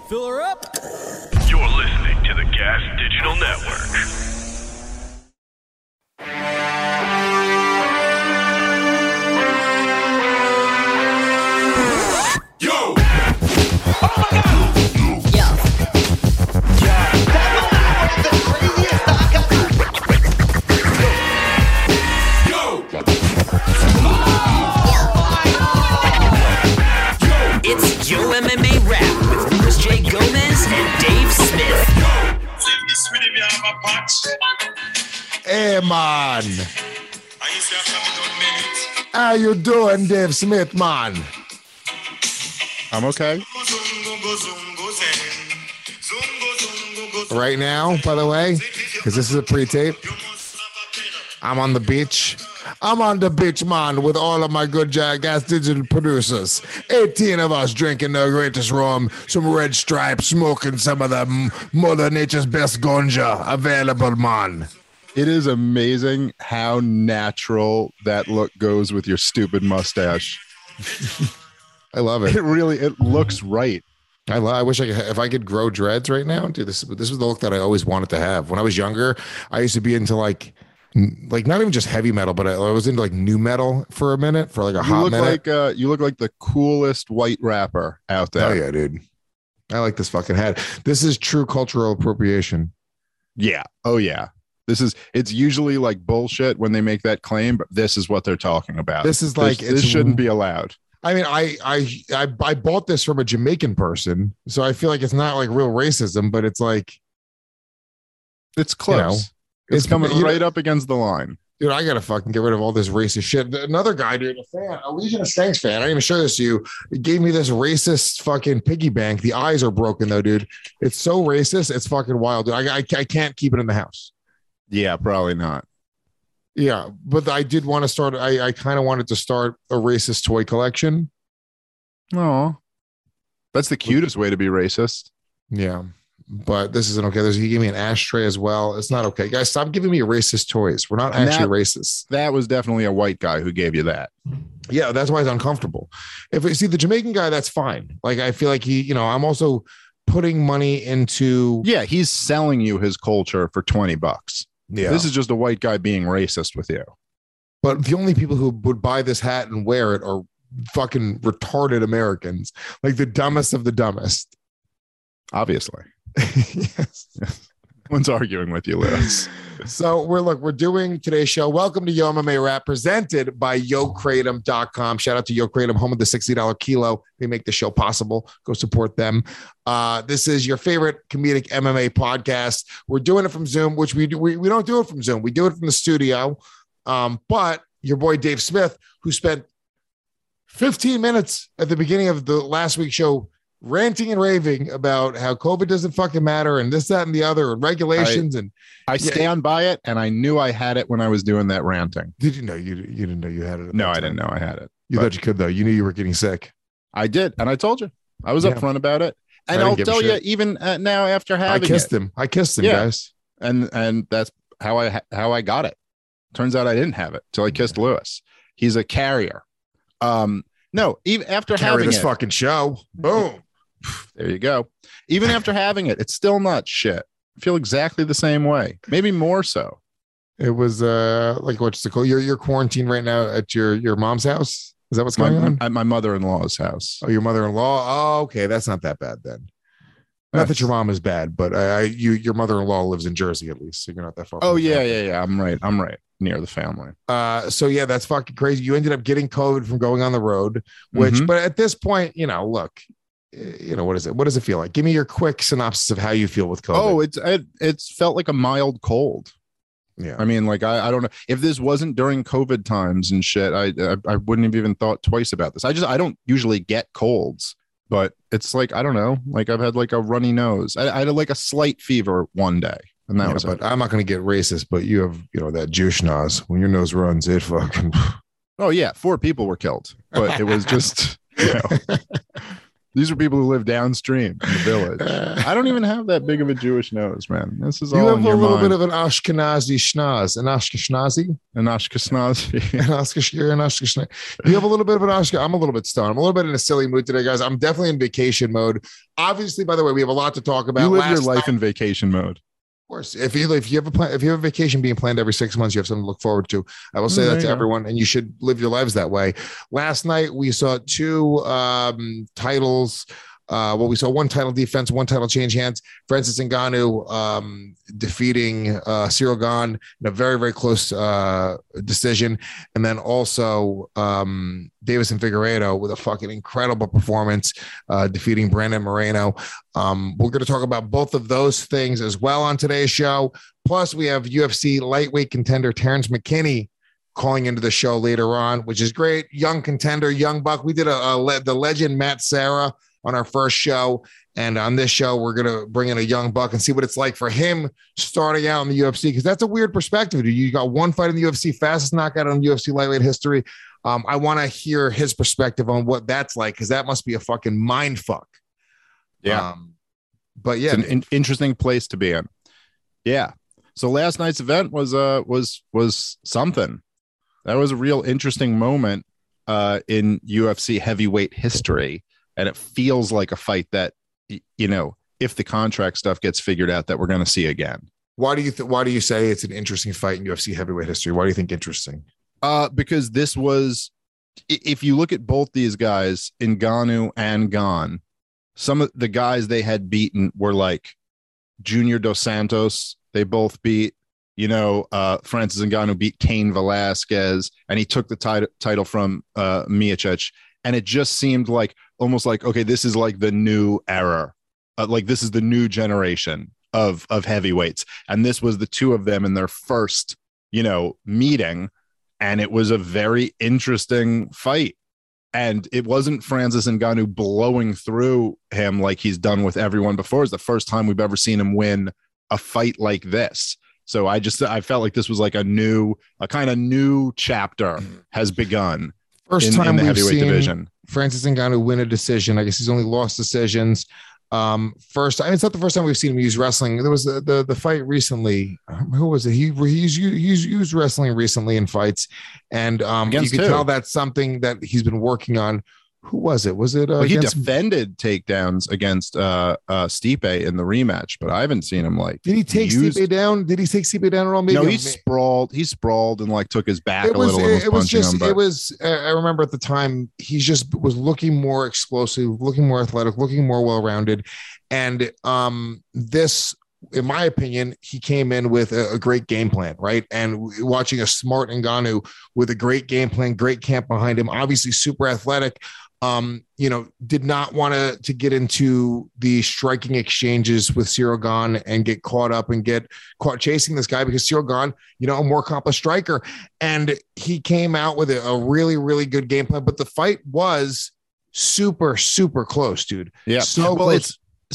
Fill her up. You're listening to the Gas Digital Network. Yo! It's Yo MMA Rap with Louis J. Gomez and Dave Smith. Hey, man. How you doing, Dave Smith, man? I'm okay. Right now, by the way, because this is a pre-tape, I'm on the beach. I'm on the beach, man, with all of my good Gas Digital producers. 18 of us drinking the greatest rum, some Red Stripe, smoking some of the Mother Nature's best ganja available, man. It is amazing how natural that look goes with your stupid mustache. I love it. It looks right. I wish if I could grow dreads right now, dude. This was the look that I always wanted to have. When I was younger, I used to be into like not even just heavy metal, but I was into like new metal for a minute, for like a hot minute. You look like the coolest white rapper out there. Oh yeah, dude. I like this fucking hat. This is true cultural appropriation. Yeah. Oh yeah. It's usually like bullshit when they make that claim, but this is what they're talking about. This is like this shouldn't be allowed. I mean, I bought this from a Jamaican person, so I feel like it's not like real racism, but it's like it's close. You know, it's coming right up against the line. Dude, I gotta fucking get rid of all this racist shit. Another guy, dude, a Legion of Skanks fan. I didn't even show this to you. He gave me this racist fucking piggy bank. The eyes are broken though, dude. It's so racist. It's fucking wild, dude. I can't keep it in the house. Yeah, probably not. Yeah, but I did want to start. I kind of wanted to start a racist toy collection. Oh, that's the cutest way to be racist. Yeah, but this isn't okay. He gave me an ashtray as well. It's not okay, guys. Stop giving me racist toys. We're not actually racist. That was definitely a white guy who gave you that. Yeah, that's why it's uncomfortable. If you see the Jamaican guy, that's fine. Like I feel like I'm also putting money into. Yeah, he's selling you his culture for $20. Yeah, this is just a white guy being racist with you. But the only people who would buy this hat and wear it are fucking retarded Americans, like the dumbest of the dumbest. Obviously. Yes. No one's arguing with you, Lewis. So we're doing today's show. Welcome to Yo MMA Rap, presented by YoKratom.com. Shout out to Yo Kratom, home of the $60 kilo. They make the show possible. Go support them. This is your favorite comedic MMA podcast. We're doing it from Zoom, which we don't do it from Zoom. We do it from the studio. But your boy Dave Smith, who spent 15 minutes at the beginning of the last week's show ranting and raving about how COVID doesn't fucking matter and this, that, and the other, and regulations. I stand by it, and I knew I had it when I was doing that ranting. Did you know you didn't know you had it? No, I didn't know I had it. You thought you could, though. You knew you were getting sick. I did, and I told you. I was upfront about it. And I'll tell you, even now after having I kissed him, guys. And that's how I got it. Turns out I didn't have it till I kissed Lewis. He's a carrier. No, even after having this fucking show. Boom. There you go. Even after having it, it's still not shit. I feel exactly the same way. Maybe more so. It was like what's the call? You're quarantined right now at your mom's house. Is that what's going on? At my mother-in-law's house. Oh, your mother-in-law. Oh, okay. That's not that bad then. Not that your mom is bad, but your mother-in-law lives in Jersey at least, so you're not that far. Oh yeah. I'm right near the family. So yeah, that's fucking crazy. You ended up getting COVID from going on the road, which, but at this point, look, what is it? What does it feel like? Give me your quick synopsis of how you feel with COVID. Oh, it's felt like a mild cold. Yeah. I mean, like, I don't know if this wasn't during COVID times and shit, I wouldn't have even thought twice about this. I don't usually get colds, but it's like, I don't know, like I've had like a runny nose. I had like a slight fever one day, and that was but it. I'm not going to get racist, but you have, that juice nose. When your nose runs, it fucking. Oh yeah. 4 people were killed, but it was just, These are people who live downstream in the village. I don't even have that big of a Jewish nose, man. This is all You have in a your little mind. bit of an Ashkenazi schnoz, an Ashkenazi. An Ashkenazi. You're an Ashkenazi. You have a little bit of an Ashkenazi. I'm a little bit stoned. I'm a little bit in a silly mood today, guys. I'm definitely in vacation mode. Obviously, by the way, we have a lot to talk about. You live your life in vacation mode. Of course, if you have a plan, if you have a vacation being planned every 6 months, you have something to look forward to. I will say that to everyone, and you should live your lives that way. Last night we saw two titles. We saw one title defense, one title change hands. Francis Ngannou defeating Cyril Gane in a very, very close decision. And then also Davis and Figueiredo with a fucking incredible performance, defeating Brandon Moreno. We're going to talk about both of those things as well on today's show. Plus, we have UFC lightweight contender Terrence McKinney calling into the show later on, which is great. Young contender, young buck. We did the legend Matt Serra on our first show. And on this show, we're going to bring in a young buck and see what it's like for him starting out in the UFC, because that's a weird perspective. You got one fight in the UFC, fastest knockout in UFC lightweight history. I want to hear his perspective on what that's like, because that must be a fucking mind fuck. Yeah. But yeah, it's an interesting place to be in. Yeah. So last night's event was something. That was a real interesting moment in UFC heavyweight history. And it feels like a fight that, if the contract stuff gets figured out, that we're going to see again. Why do you say it's an interesting fight in UFC heavyweight history? Why do you think interesting? Because this was, if you look at both these guys, Ngannou and Gane, some of the guys they had beaten were like Junior Dos Santos. They both beat, Francis Ngannou beat Cain Velasquez, and he took the title from Miocic. And it just seemed like almost like, okay, this is like the new era. Like this is the new generation of heavyweights. And this was the two of them in their first, meeting. And it was a very interesting fight. And it wasn't Francis Ngannou blowing through him like he's done with everyone before. It's the first time we've ever seen him win a fight like this. So I felt like this was like a kind of new chapter has begun. First time in the we've heavyweight seen division. Francis Ngannou win a decision. I guess he's only lost decisions. It's not the first time we've seen him use wrestling. There was the fight recently. Who was it? He used wrestling recently in fights, and you can tell that's something that he's been working on. Who was it? Was it? He defended takedowns against Stipe in the rematch, but I haven't seen him like. Did he take Stipe down? Did he take Stipe down at all? Maybe no, he sprawled and like took his back a little. I remember at the time he just was looking more explosive, looking more athletic, looking more well-rounded, and this. In my opinion, he came in with a great game plan, right? And watching a smart Ngannou with a great game plan, great camp behind him, obviously super athletic, did not want to get into the striking exchanges with Cyril Gane and get caught up and get caught chasing this guy, because Cyril Gane, a more accomplished striker. And he came out with a really, really good game plan, but the fight was super, super close, dude. Yeah. So close.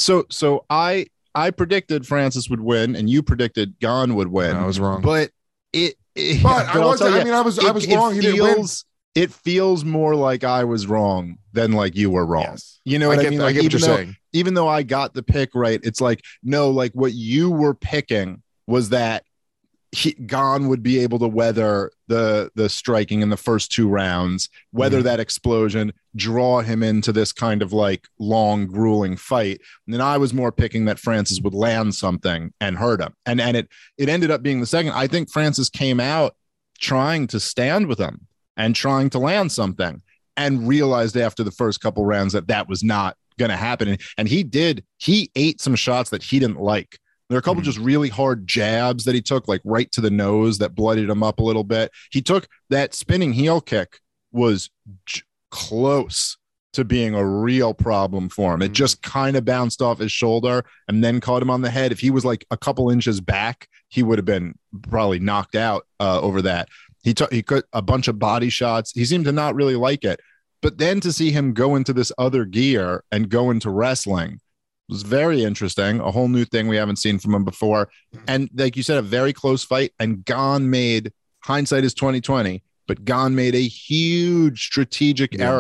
I predicted Francis would win, and you predicted Gane would win. I was wrong, but I was wrong. He didn't win. It feels more like I was wrong than like you were wrong. Yes. You know what I mean? I get what you're saying. Even though I got the pick right, it's like, no, like what you were picking was that Gane would be able to weather the striking in the first two rounds, weather that explosion, draw him into this kind of like long, grueling fight. And then I was more picking that Francis would land something and hurt him. And it ended up being the second. I think Francis came out trying to stand with him and trying to land something, and realized after the first couple rounds that was not going to happen. And he ate some shots that he didn't like. There are a couple just really hard jabs that he took, like right to the nose, that bloodied him up a little bit. He took that spinning heel kick, was close to being a real problem for him. It just kind of bounced off his shoulder and then caught him on the head. If he was like a couple inches back, he would have been probably knocked out over that. He cut a bunch of body shots. He seemed to not really like it. But then to see him go into this other gear and go into wrestling was very interesting. A whole new thing we haven't seen from him before. And like you said, a very close fight. And Gane made, hindsight is 2020, but Gane made a huge strategic error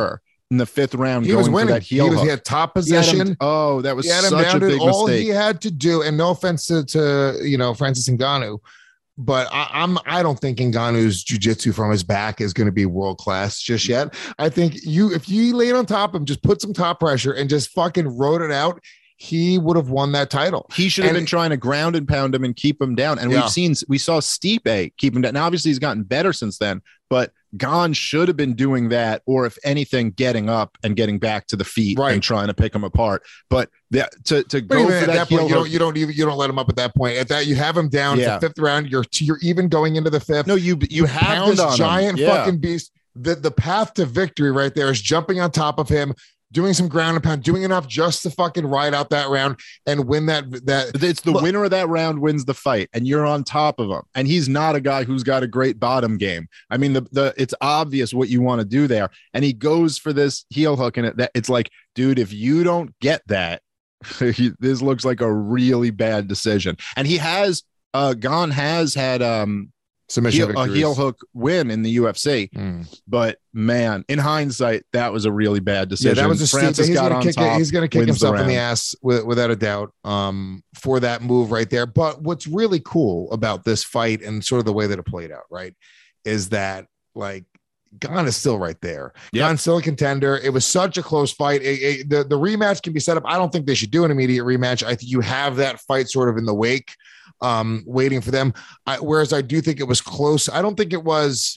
in the 5th round. He was going for winning. that heel He hook. had top position. That was He had him such a down. big All mistake. he had to do, and no offense to Francis Ngannou, but I don't think Ngannou's jiu-jitsu from his back is going to be world class just yet. I think if you laid on top of him, just put some top pressure and just fucking rode it out, he would have won that title. He should have been trying to ground and pound him and keep him down. And we saw Stipe keep him down. Now, obviously, he's gotten better since then, but Gon should have been doing that, or if anything, getting up and getting back to the feet and trying to pick him apart. But to go for that heel hook, you don't let him up at that point. At that, you have him down. It's the 5th round. You're even going into the 5th. No, you have this giant fucking beast. The path to victory right there is jumping on top of him, doing some ground and pound, doing enough just to fucking ride out that round and win that. It's the winner of that round wins the fight, and you're on top of him. And he's not a guy who's got a great bottom game. I mean, it's obvious what you want to do there, and he goes for this heel hook, and it's like, dude, if you don't get that, this looks like a really bad decision. And he has Gon has had a heel hook win in the UFC, but man, in hindsight, that was a really bad decision. Yeah, that was a Francis he's got gonna on kick top, he's going to kick himself in the round. ass without a doubt for that move right there. But what's really cool about this fight and sort of the way that it played out, right, is that like Gon is still right there. Gon's still a contender. It was such a close fight. The rematch can be set up. I don't think they should do an immediate rematch. I think you have that fight sort of in the wake, waiting for them. Whereas I do think it was close. I don't think it wasn't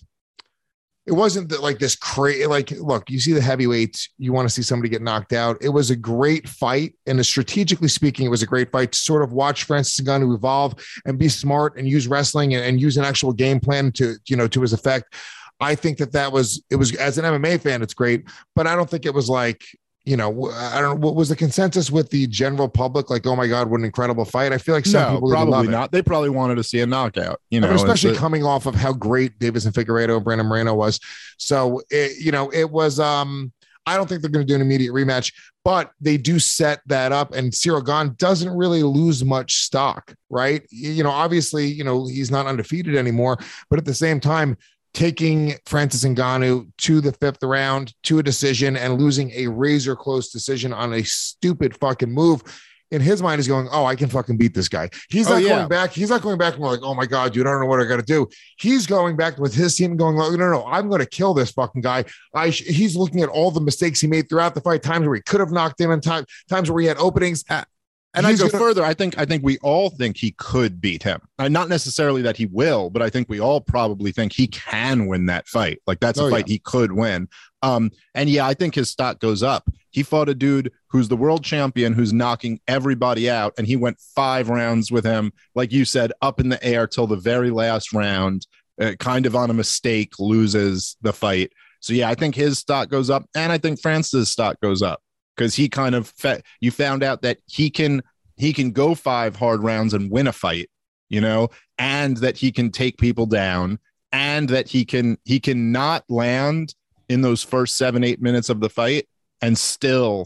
like this crazy, like, look, you see the heavyweights, you want to see somebody get knocked out. It was a great fight. And strategically speaking, it was a great fight to sort of watch Francis Ngannou evolve and be smart and use wrestling and use an actual game plan to his effect. I think it was, as an MMA fan, it's great, but I don't think it was like, I don't know, what was the consensus with the general public? Like, oh my God, what an incredible fight. I feel like some people probably not. They probably wanted to see a knockout, especially coming off of how great Davison Figueiredo and Brandon Moreno was. So, it was, I don't think they're going to do an immediate rematch, but they do set that up, and Ciryl Gane doesn't really lose much stock, right? Obviously, he's not undefeated anymore, but at the same time, taking Francis Ngannou to the 5th round to a decision and losing a razor close decision on a stupid fucking move, in his mind is going, oh, I can fucking beat this guy. He's not going back. He's not going back and we're like, oh my God, dude, I don't know what I got to do. He's going back with his team going, no, I'm going to kill this fucking guy. He's looking at all the mistakes he made throughout the fight, times where he could have knocked him and times where he had openings. And I go further. I think we all think he could beat him. Not necessarily that he will, but I think we all probably think he can win that fight. Like that's a fight he could win. And I think his stock goes up. He fought a dude who's the world champion, who's knocking everybody out, and he went 5 rounds with him, like you said, up in the air till the very last round. Kind of on a mistake, loses the fight. So I think his stock goes up, and I think Francis' stock goes up. Because he kind of you found out that he can go 5 hard rounds and win a fight, and that he can take people down, and that he can not land in those first 7-8 minutes of the fight and still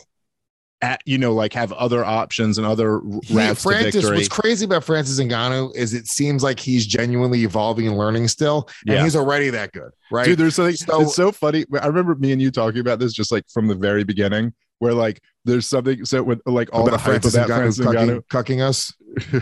have other options and other routes to victory. What's crazy about Francis Ngannou is it seems like he's genuinely evolving and learning still, and he's already that good, right? Dude, there's something. It's so funny. I remember me and you talking about this just like from the very beginning, where like there's something so with like all about the hype Francis about Ngannou Francis Ngannou cucking us.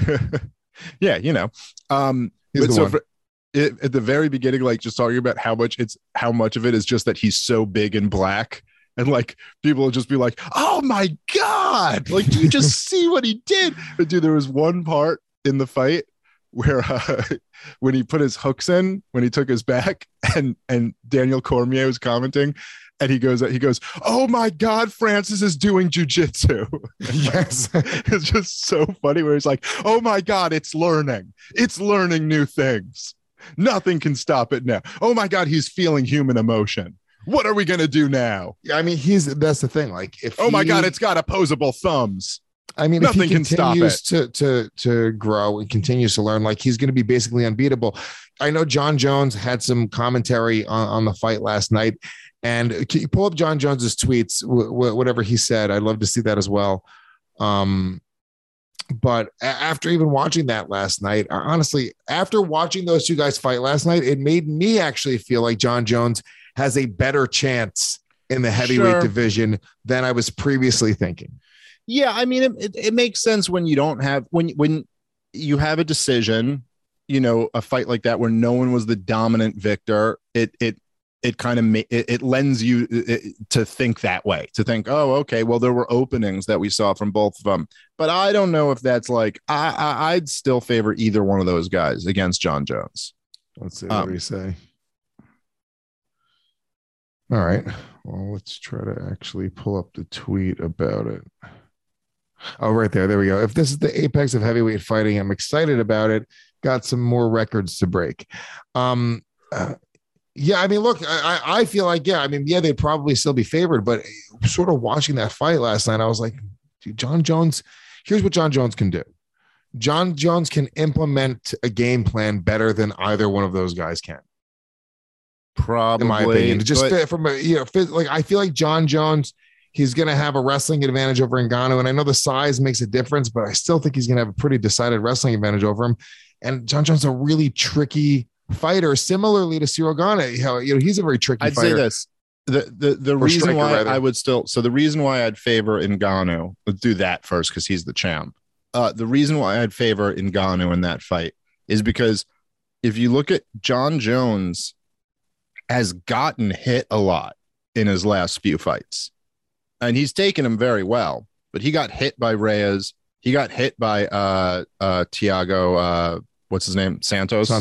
But so at the very beginning, like just talking about how much of it is just that he's so big and black. And like people will just be like, oh my God, like, do you just see what he did? But dude, there was one part in the fight where when he put his hooks in, when he took his back, and Daniel Cormier was commenting, and he goes, oh my God, Francis is doing jujitsu. Yes. It's just so funny where he's like, oh my God, it's learning new things. Nothing can stop it now. Oh my God, he's feeling human emotion. What are we going to do now? Yeah, I mean, that's the thing. Like, my God, it's got opposable thumbs. I mean, nothing if he can stop it. To grow and continues to learn, like he's going to be basically unbeatable. I know John Jones had some commentary on the fight last night, and can you pull up John Jones's tweets, whatever he said? I'd love to see that as well. But after even watching that last night, honestly, after watching those two guys fight last night, it made me actually feel like John Jones has a better chance in the heavyweight Sure. division than I was previously thinking. Yeah, I mean, it makes sense when you don't have when you have a decision, a fight like that where no one was the dominant victor. It kind of it lends you to think that way, to think, oh, okay, well, there were openings that we saw from both of them, but I don't know if that's like I'd still favor either one of those guys against John Jones. Let's see what do you say. All right, well, let's try to actually pull up the tweet about it. Oh, right there. There we go. If this is the apex of heavyweight fighting, I'm excited about it. Got some more records to break. Yeah, I mean, look, I feel like, yeah, I mean, yeah, they'd probably still be favored, but sort of watching that fight last night, I was like, dude, John Jones, here's what John Jones can do. John Jones can implement a game plan better than either one of those guys can. Probably, in my opinion. Just from a, like, I feel like John Jones, he's going to have a wrestling advantage over Ngannou. And I know the size makes a difference, but I still think he's going to have a pretty decided wrestling advantage over him. And John Jones is a really tricky fighter, similarly to Cyril Gane. He's a very tricky fighter. I'd say this. The reason why I would still, so the reason why I'd favor Ngannou, let's do that first because he's the champ. The reason why I'd favor Ngannou in that fight is because if you look at John Jones has gotten hit a lot in his last few fights. And he's taken him very well, but he got hit by Reyes. He got hit by Thiago. What's his name? Santos.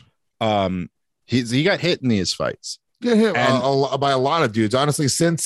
He got hit in these fights. Get hit by a lot of dudes, honestly. Since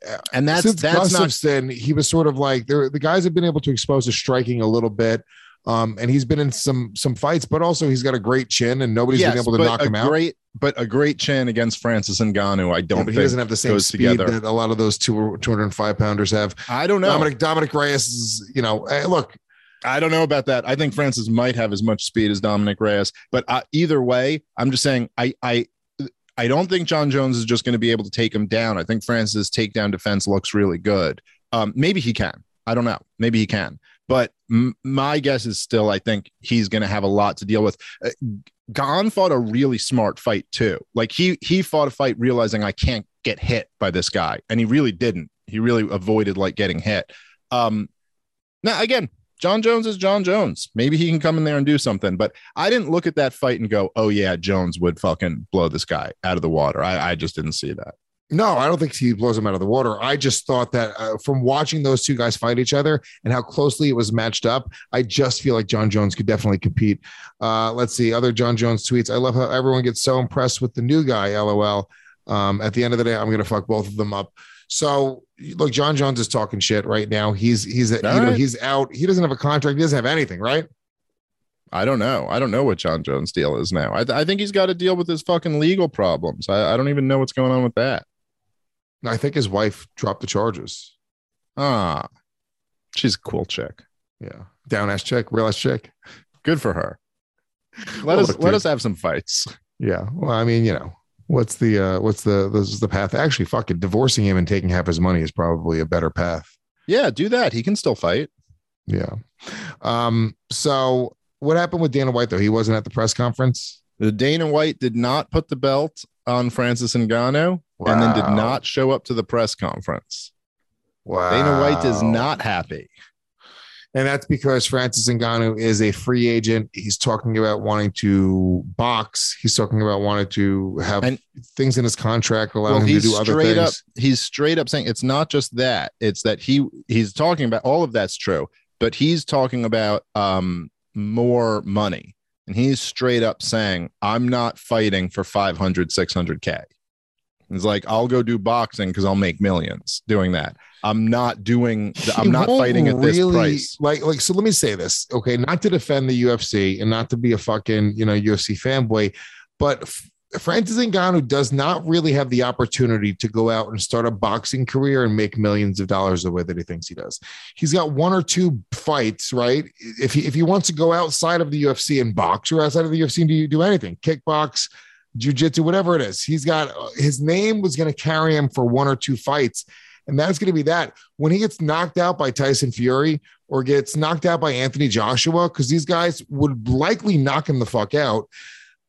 Gustafsson, he was sort of like the guys have been able to expose his striking a little bit. And he's been in some fights, but also he's got a great chin, and nobody's been able to knock him out. But a great chin against Francis Ngannou, I don't. But he doesn't have the same speed that a lot of those 205 pounders have. I don't know. Dominic Reyes is, look. I don't know about that. I think Francis might have as much speed as Dominic Reyes, but either way, I'm just saying I don't think John Jones is just going to be able to take him down. I think Francis' takedown defense looks really good. Maybe he can. I don't know. Maybe he can. But my guess is still, I think he's going to have a lot to deal with. Gane fought a really smart fight too. Like he fought a fight realizing I can't get hit by this guy, and he really didn't. He really avoided like getting hit. Now again, John Jones is John Jones. Maybe he can come in there and do something. But I didn't look at that fight and go, "Oh yeah, Jones would fucking blow this guy out of the water." I just didn't see that. No, I don't think he blows him out of the water. I just thought that from watching those two guys fight each other and how closely it was matched up, I just feel like John Jones could definitely compete. Let's see, other John Jones tweets. I love how everyone gets so impressed with the new guy, LOL. At the end of the day, I'm going to fuck both of them up. So look, John Jones is talking shit right now. He's out. He doesn't have a contract. He doesn't have anything, right? I don't know. I don't know what John Jones' deal is now. I think he's got to deal with his fucking legal problems. I don't even know what's going on with that. I think his wife dropped the charges. She's a cool chick. Yeah. Down ass chick, real ass chick. Good for her. Let us have some fights. Yeah. Well, I mean, what's the path? Actually, fucking divorcing him and taking half his money is probably a better path. Yeah, do that. He can still fight. Yeah. So what happened with Dana White though? He wasn't at the press conference. The Dana White did not put the belt on Francis Ngannou. Wow. And then did not show up to the press conference. Wow. Dana White is not happy. And that's because Francis Ngannou is a free agent. He's talking about wanting to box. He's talking about wanting to have things in his contract allowing him to do other things. He's straight up saying it's not just that. It's that he's talking about all of that's true, but he's talking about more money. And he's straight up saying, I'm not fighting for 500, 600K. It's like, I'll go do boxing because I'll make millions doing that. I'm not fighting at this price. Like, so let me say this, okay? Not to defend the UFC and not to be a fucking, UFC fanboy, but Francis Ngannou does not really have the opportunity to go out and start a boxing career and make millions of dollars the way that he thinks he does. He's got one or two fights, right? If he wants to go outside of the UFC and box, or outside of the UFC and do anything, kickbox, jiu-jitsu, whatever it is, he's got his name was going to carry him for one or two fights. And that's going to be that. When he gets knocked out by Tyson Fury or gets knocked out by Anthony Joshua, because these guys would likely knock him the fuck out,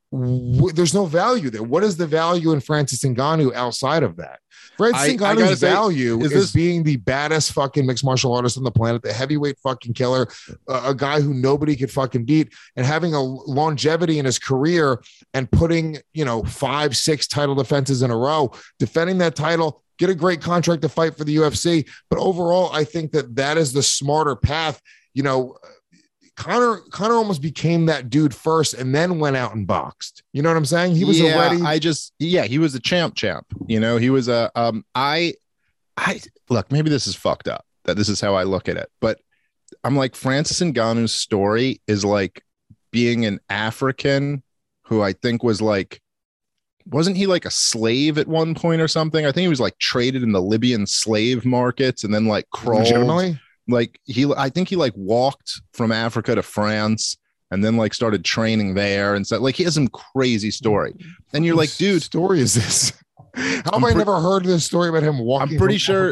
there's no value there. What is the value in Francis Ngannou outside of that? Francis Ngannou's value is being the baddest fucking mixed martial artist on the planet, the heavyweight fucking killer, a guy who nobody could fucking beat, and having a longevity in his career and putting, 5-6 title defenses in a row, defending that title, get a great contract to fight for the UFC. But overall, I think that is the smarter path. Conor almost became that dude first and then went out and boxed. You know what I'm saying? He was already. He was a champ. He was I look, maybe this is fucked up that this is how I look at it, but I'm like, Francis Ngannou's story is like being an African who I think was like, wasn't he like a slave at one point or something? I think he was like traded in the Libyan slave markets and then like crawled. Legitimately? I think he like walked from Africa to France and then like started training there and stuff. Like he has some crazy story. And you're like, dude, story is this? How have I never heard this story about him walking? I'm pretty sure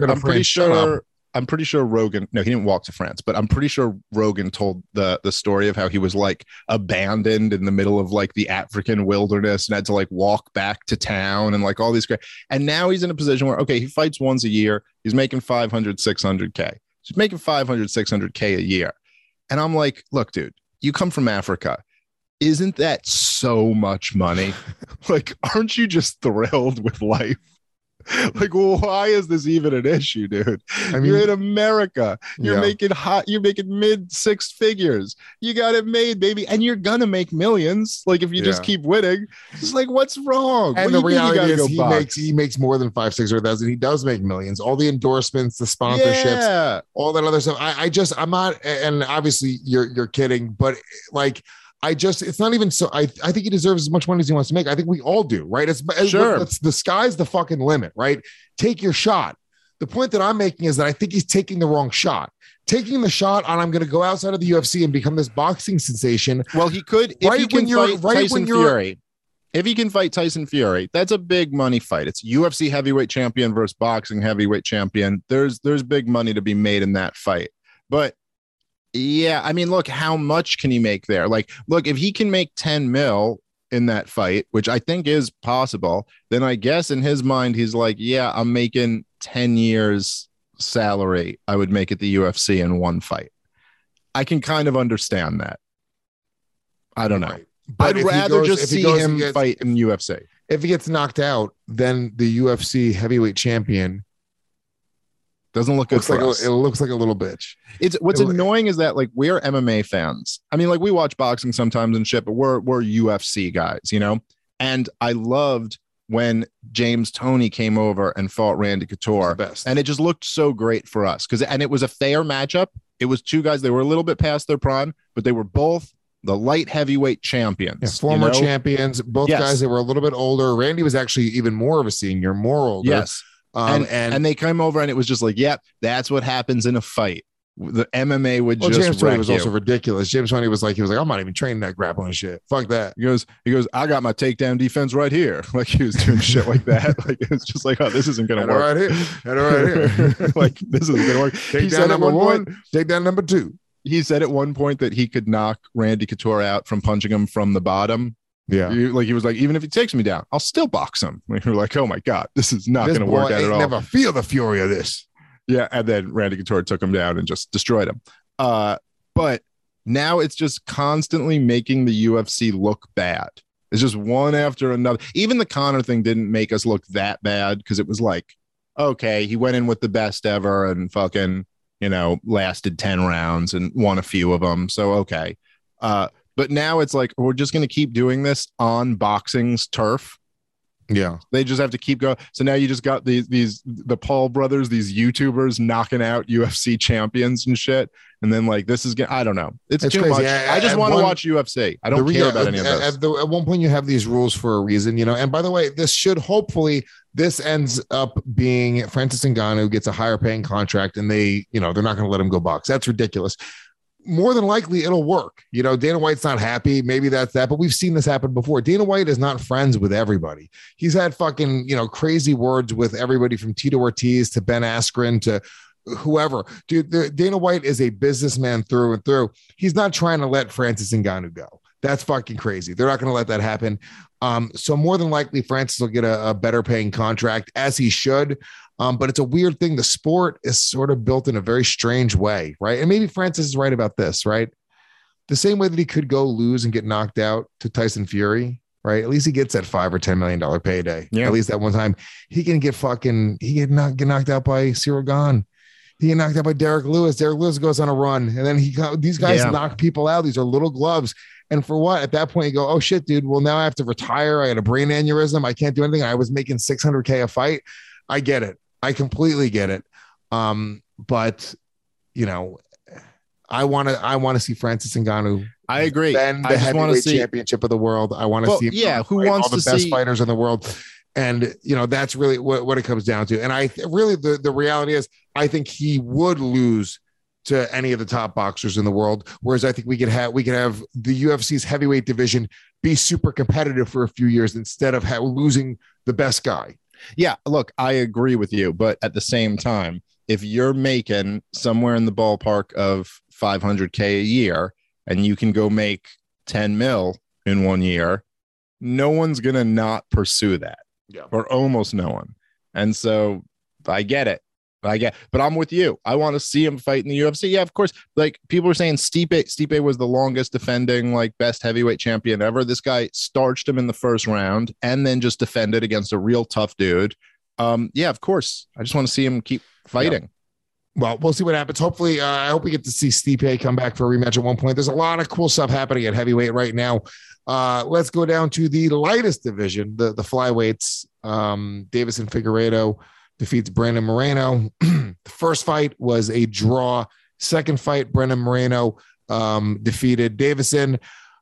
Rogan, no, he didn't walk to France, but I'm pretty sure Rogan told the story of how he was like abandoned in the middle of like the African wilderness and had to like walk back to town and like all these great. And now he's in a position where, okay, he fights once a year. He's making 500, 600K. She's making 500, 600K a year. And I'm like, look, dude, you come from Africa. Isn't that so much money? Like, aren't you just thrilled with life? Like, well, why is this even an issue, dude? I mean, you're in America. You're making mid 6 figures. You got it made, baby. And you're gonna make millions. Like if you just keep winning. It's like, what's wrong? And the reality is he makes more than 500, 600,000. He does make millions. All the endorsements, the sponsorships, all that other stuff. I'm not, and obviously you're kidding, but like it's not even so. I think he deserves as much money as he wants to make. I think we all do, right? It's the sky's the fucking limit, right? Take your shot. The point that I'm making is that I think he's taking the wrong shot. Taking the shot on I'm going to go outside of the UFC and become this boxing sensation. Well, he could if he can fight Tyson Fury. If he can fight Tyson Fury, that's a big money fight. It's UFC heavyweight champion versus boxing heavyweight champion. There's big money to be made in that fight, but. Yeah, I mean, look, how much can he make there? Like, look, if he can make 10 mil in that fight, which I think is possible, then I guess in his mind, he's like, yeah, I'm making 10 years salary. I would make it the UFC in one fight. I can kind of understand that. I don't know. Right. I'd rather just see him fight in UFC. If he gets knocked out, then the UFC heavyweight champion doesn't look good for us. It looks like a little bitch. What's annoying is that like we're MMA fans. I mean, like we watch boxing sometimes and shit, but we're UFC guys, And I loved when James Toney came over and fought Randy Couture, and it just looked so great for us and it was a fair matchup. It was two guys. They were a little bit past their prime, but they were both the light heavyweight champions, former champions. Both guys. They were a little bit older. Randy was actually even more of a senior, more older. Yes. And they came over and it was just like, yep, that's what happens in a fight. The MMA would just James Toney was also ridiculous. James Toney was like, I'm not even training that grappling shit. Fuck that. He goes, I got my takedown defense right here. Like he was doing shit like that. Like it's just like, oh, this isn't gonna work. Right here. Like this isn't gonna work. Takedown number 1, takedown number 2. He said at one point that he could knock Randy Couture out from punching him from the bottom. Yeah, he was like, even if he takes me down, I'll still box him. We were like, oh my god, this is not going to work out at all. Never feel the fury of this. Yeah, and then Randy Couture took him down and just destroyed him. But now it's just constantly making the UFC look bad. It's just one after another. Even the Conor thing didn't make us look that bad because it was like, okay, he went in with the best ever and fucking lasted 10 rounds and won a few of them. So okay. But now it's like, we're just going to keep doing this on boxing's turf. Yeah. They just have to keep going. So now you just got the Paul brothers, these YouTubers knocking out UFC champions and shit. And then like, this is, I don't know. It's too crazy. Much. I just want to watch UFC. I don't care about any of this. At one point you have these rules for a reason, and by the way, this ends up being Francis Ngannou gets a higher paying contract and they're not going to let him go box. That's ridiculous. More than likely it'll work. Dana White's not happy. Maybe that's that, but we've seen this happen before. Dana White is not friends with everybody. He's had fucking, crazy words with everybody from Tito Ortiz to Ben Askren to whoever. Dude, Dana White is a businessman through and through. He's not trying to let Francis Ngannou go. That's fucking crazy. They're not going to let that happen. So more than likely, Francis will get a better paying contract, as he should. But it's a weird thing. The sport is sort of built in a very strange way, right? And maybe Francis is right about this, right? The same way that he could go lose and get knocked out to Tyson Fury, right? At least he gets that $5 or $10 million payday. Yeah. At least that one time. He can get get knocked out by Cyril Gahn. He get knocked out by Derek Lewis. Derek Lewis goes on a run, and then these guys knock people out. These are little gloves. And for what? At that point, you go, oh shit, dude. Well, now I have to retire. I had a brain aneurysm. I can't do anything. I was making $600K a fight. I get it. I completely get it. But you know, I want to see Francis Ngannou. I agree. Then the heavyweight championship of the world. I want to see. Yeah, who wants all the best fighters in the world? And you know, that's really what it comes down to. And I really the reality is, I think he would lose to any of the top boxers in the world. Whereas I think we could have the UFC's heavyweight division be super competitive for a few years instead of losing the best guy. Yeah, look, I agree with you, but at the same time, if you're making somewhere in the ballpark of $500K a year and you can go make 10 mil in 1 year, no one's going to not pursue that. Yeah. Or almost no one. And so I get it. But I'm with you. I want to see him fight in the UFC. Yeah, of course. Like people are saying Stipe was the longest defending, like best heavyweight champion ever. This guy starched him in the first round and then just defended against a real tough dude. Yeah, of course. I just want to see him keep fighting. Yeah. Well, we'll see what happens. Hopefully, I hope we get to see Stipe come back for a rematch at one point. There's a lot of cool stuff happening at heavyweight right now. Let's go down to the lightest division, the flyweights. Deiveson Figueiredo defeats Brandon Moreno. The first fight was a draw. Second fight, Brandon Moreno defeated Deiveson.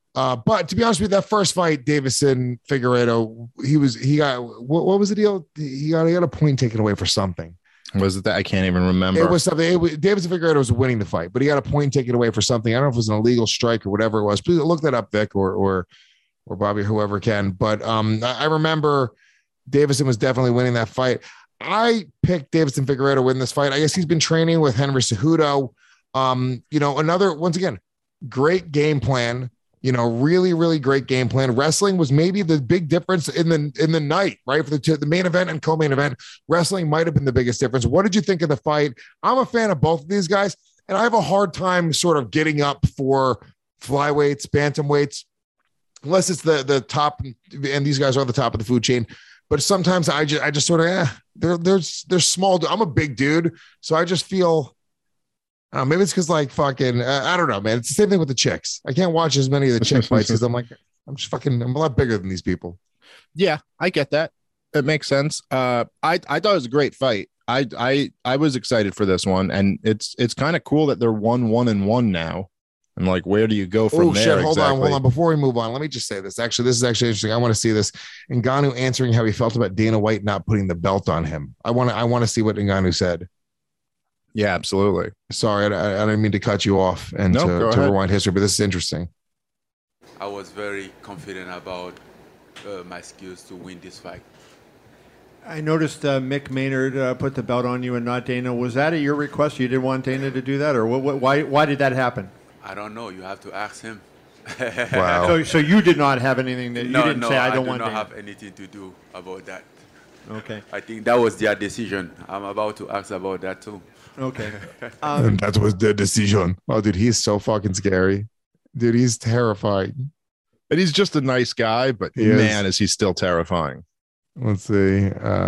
But to be honest with you, that first fight, Deiveson Figueiredo, he got what was the deal? He got a point taken away for something. Was it that? I can't even remember. It was something. Deiveson Figueiredo was winning the fight, but he got a point taken away for something. I don't know if it was an illegal strike or whatever it was. Please look that up, Vic, or Bobby, whoever can. But I remember Deiveson was definitely winning that fight. I picked Deiveson Figueiredo to win this fight. I guess he's been training with Henry Cejudo. You know, once again, great game plan. You know, really, really great game plan. Wrestling was maybe the big difference in the night, right? For the main event and co-main event, wrestling might have been the biggest difference. What did you think of the fight? I'm a fan of both of these guys, and I have a hard time sort of getting up for flyweights, bantamweights, unless it's the top, and these guys are the top of the food chain. But sometimes I just sort of, they're small. I'm a big dude, so I just feel, maybe it's because like fucking, I don't know, man. It's the same thing with the chicks. I can't watch as many of the chick fights because I'm a lot bigger than these people. Yeah, I get that. It makes sense. I thought it was a great fight. I was excited for this one, and it's kind of cool that they're 1-1-1 now. And like, where do you go from there? Shit, hold on. Before we move on, let me just say this. Actually, this is actually interesting. I want to see this. Ngannou answering how he felt about Dana White not putting the belt on him. I want to see what Ngannou said. Yeah, absolutely. Sorry, I didn't mean to cut you off and to rewind history, but this is interesting. I was very confident about my skills to win this fight. I noticed Mick Maynard put the belt on you and not Dana. Was that at your request? You didn't want Dana to do that, or why did that happen? I don't know. You have to ask him. Wow. So you did not have anything that you didn't say. I don't want Dana. Dana. Have anything to do about that. Okay. I think that was their decision. I'm about to ask about that too. Okay. And that was the decision. Oh, dude, he's so fucking scary. Dude, he's terrifying. And he's just a nice guy, but man, is he still terrifying. Let's see.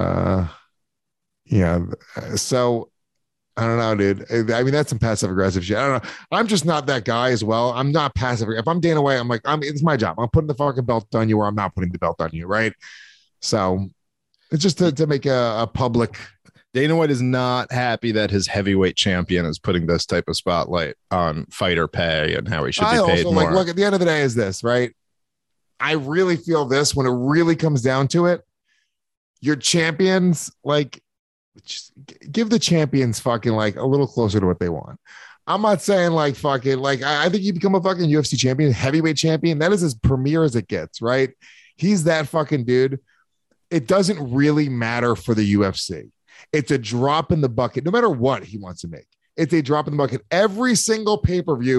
Yeah. So I don't know, dude. I mean, that's some passive aggressive shit. I don't know. I'm just not that guy as well. I'm not passive. If I'm Dana White, I'm like, it's my job. I'm putting the fucking belt on you, or I'm not putting the belt on you, right? So it's just to make a public. Dana White is not happy that his heavyweight champion is putting this type of spotlight on fighter pay and how he should be paid more. Look, at the end of the day is this, right? I really feel this when it really comes down to it. Your champions, like, just give the champions fucking like a little closer to what they want. I'm not saying like fucking like I think you become a fucking UFC champion, heavyweight champion. That is as premier as it gets, right? He's that fucking dude. It doesn't really matter for the UFC. It's a drop in the bucket, no matter what he wants to make. It's a drop in the bucket. Every single pay-per-view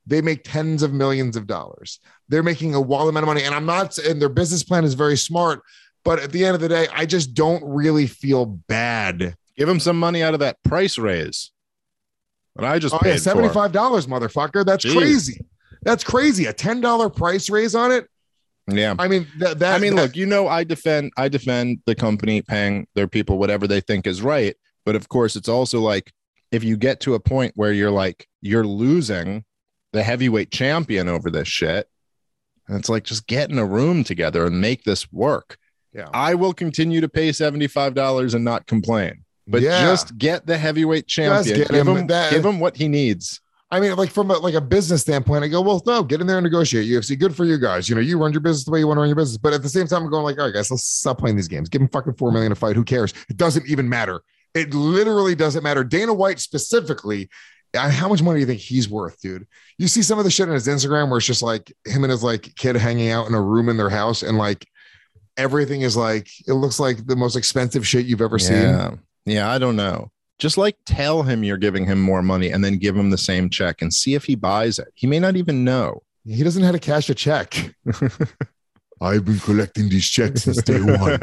They make tens of millions of dollars. They're making a wall amount of money. And I'm not saying their business plan is very smart, but at the end of the day, I just don't really feel bad. Give him some money out of that price raise. And I just paid $75, motherfucker. That's Jeez. crazy. That's crazy. A $10 price raise on it. Yeah. I mean, look, I defend the company paying their people whatever they think is right. But of course, it's also like, if you get to a point where you're losing the heavyweight champion over this shit, and it's like, just get in a room together and make this work. Yeah. I will continue to pay $75 and not complain, but just get the heavyweight champion. Give him what he needs. I mean, like from a business standpoint, I go, well, no, get in there and negotiate. UFC, good for you guys. You know, you run your business the way you want to run your business. But at the same time, I'm going like, all right, guys, let's stop playing these games. Give him fucking $4 million a fight. Who cares? It doesn't even matter. It literally doesn't matter. Dana White specifically, how much money do you think he's worth, dude? You see some of the shit on his Instagram where it's just like him and his like kid hanging out in a room in their house, and like everything is like, it looks like the most expensive shit you've ever seen. Yeah, I don't know. Just like tell him you're giving him more money and then give him the same check and see if he buys it. He may not even know. He doesn't know how to cash a check. I've been collecting these checks since day one.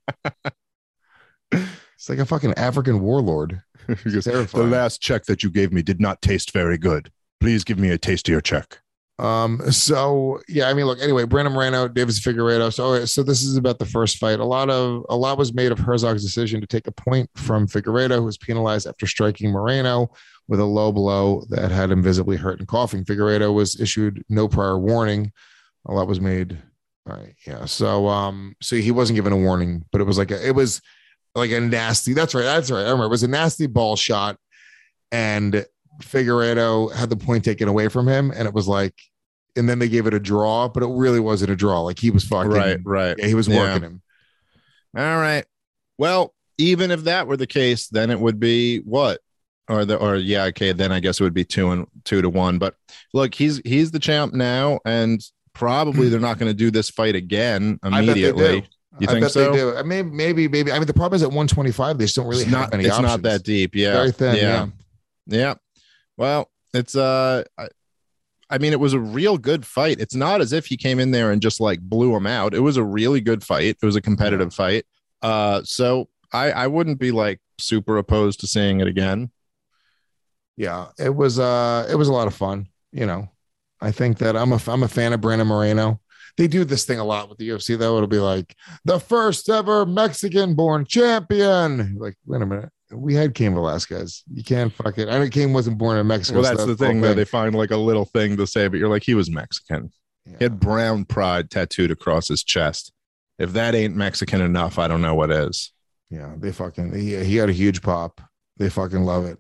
It's like a fucking African warlord. The last check that you gave me did not taste very good. Please give me a tastier check. So yeah, I mean, look, anyway, Brandon Moreno, Davis Figueiredo. So this is about the first fight. A lot was made of Herzog's decision to take a point from Figueiredo, who was penalized after striking Moreno with a low blow that had him visibly hurt and coughing. Figueiredo was issued no prior warning. A lot was made. All right. Yeah. So he wasn't given a warning, but it was like a nasty, that's right. I remember it was a nasty ball shot, and Figueiredo had the point taken away from him, and it was like, and then they gave it a draw, but it really wasn't a draw. Like he was fucking right. Yeah, he was working him. All right. Well, even if that were the case, then it would be what? Then I guess it would be 2-1. But look, he's the champ now, and probably they're not going to do this fight again immediately. You think so? They do. Maybe. I mean, the problem is at 125, they just don't really have any options. It's not that deep. Yeah. Very thin. Yeah. Well, it's I mean, it was a real good fight. It's not as if he came in there and just like blew him out. It was a really good fight. It was a competitive fight. So I wouldn't be like super opposed to seeing it again. Yeah, it was a lot of fun. You know, I think that I'm a fan of Brandon Moreno. They do this thing a lot with the UFC, though. It'll be like the first ever Mexican-born champion. Like, wait a minute. We had Cain Velasquez. You can't fuck it. I mean, Cain wasn't born in Mexico. Well, that's the thing, though. They find like a little thing to say, but you're like, he was Mexican. Yeah. He had brown pride tattooed across his chest. If that ain't Mexican enough, I don't know what is. Yeah, he had a huge pop. They fucking love it.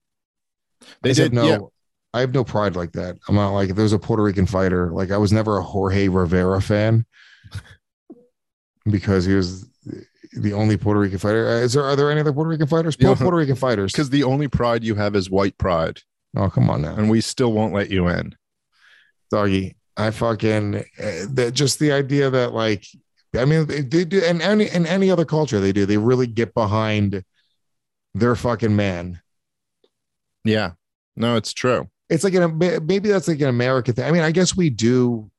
I have no pride like that. I'm not like, if there's a Puerto Rican fighter, like I was never a Jorge Rivera fan because he was the only Puerto Rican fighter. Are there any other Puerto Rican fighters? Puerto Rican fighters. Because the only pride you have is white pride. Oh, come on now. And we still won't let you in. Doggy, I fucking, just the idea that like, I mean, they do, and in any other culture they do, they really get behind their fucking man. Yeah. No, it's true. It's like, maybe that's like an American thing. I mean, I guess we don't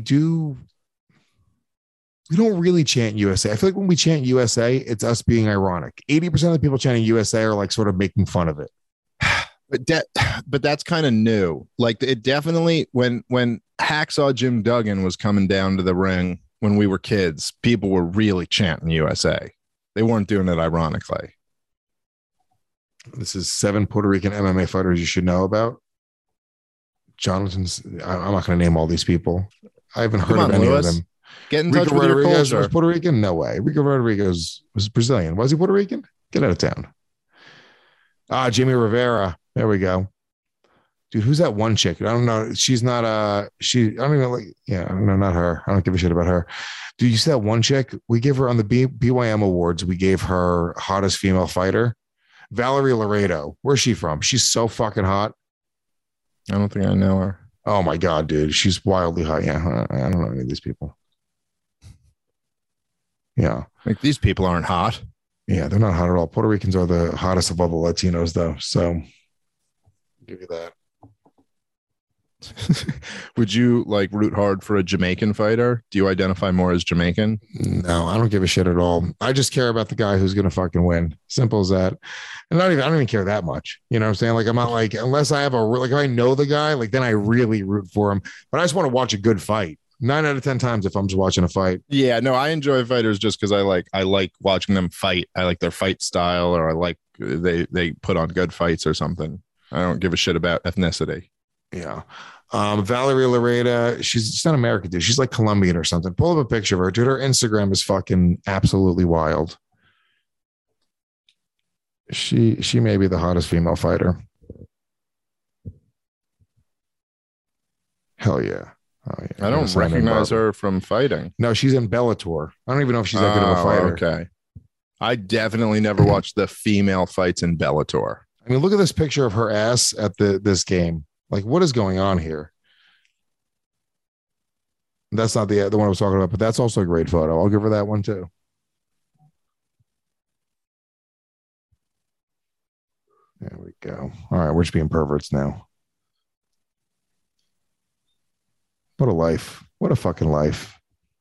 really chant USA. I feel like when we chant USA, it's us being ironic. 80% of the people chanting USA are like sort of making fun of it. But that's kind of new. Like it definitely, when Hacksaw Jim Duggan was coming down to the ring when we were kids, people were really chanting USA. They weren't doing it ironically. This is 7 Puerto Rican MMA fighters you should know about. I'm not going to name all these people. I haven't heard of any of them. Get in touch with your culture. Was Puerto Rican? No way. Rico Rodriguez was Brazilian. Was he Puerto Rican? Get out of town. Jamie Rivera. There we go. Dude, who's that one chick? I don't know. She's not I don't even like, yeah, no, not her. I don't give a shit about her. Dude, you see that one chick? We gave her on the BYM Awards, we gave her hottest female fighter. Valerie Laredo. Where's she from? She's so fucking hot. I don't think I know her. Oh my God, dude. She's wildly hot. Yeah. I don't know any of these people. Yeah. Like these people aren't hot. Yeah, they're not hot at all. Puerto Ricans are the hottest of all the Latinos, though. So I'll give you that. Would you like root hard for a Jamaican fighter? Do you identify more as Jamaican? No, I don't give a shit at all. I just care about the guy who's going to fucking win. Simple as that. And I don't even care that much. You know what I'm saying? Like, I'm not like, unless I have like, if I know the guy, like, then I really root for him. But I just want to watch a good fight. 9 out of 10 times if I'm just watching a fight. Yeah, no, I enjoy fighters just because I like watching them fight. I like their fight style, or I like they put on good fights or something. I don't give a shit about ethnicity. Yeah. Valerie Lareda, she's not American, dude. She's like Colombian or something. Pull up a picture of her, dude. Her Instagram is fucking absolutely wild. She may be the hottest female fighter. Hell yeah. Oh, yeah. I don't recognize her from fighting. No, she's in Bellator. I don't even know if she's that good of a fighter. Okay. I definitely never watched the female fights in Bellator. I mean, look at this picture of her ass at this game. Like, what is going on here? That's not the one I was talking about, but that's also a great photo. I'll give her that one too. There we go. All right, we're just being perverts now. What a life. What a fucking life.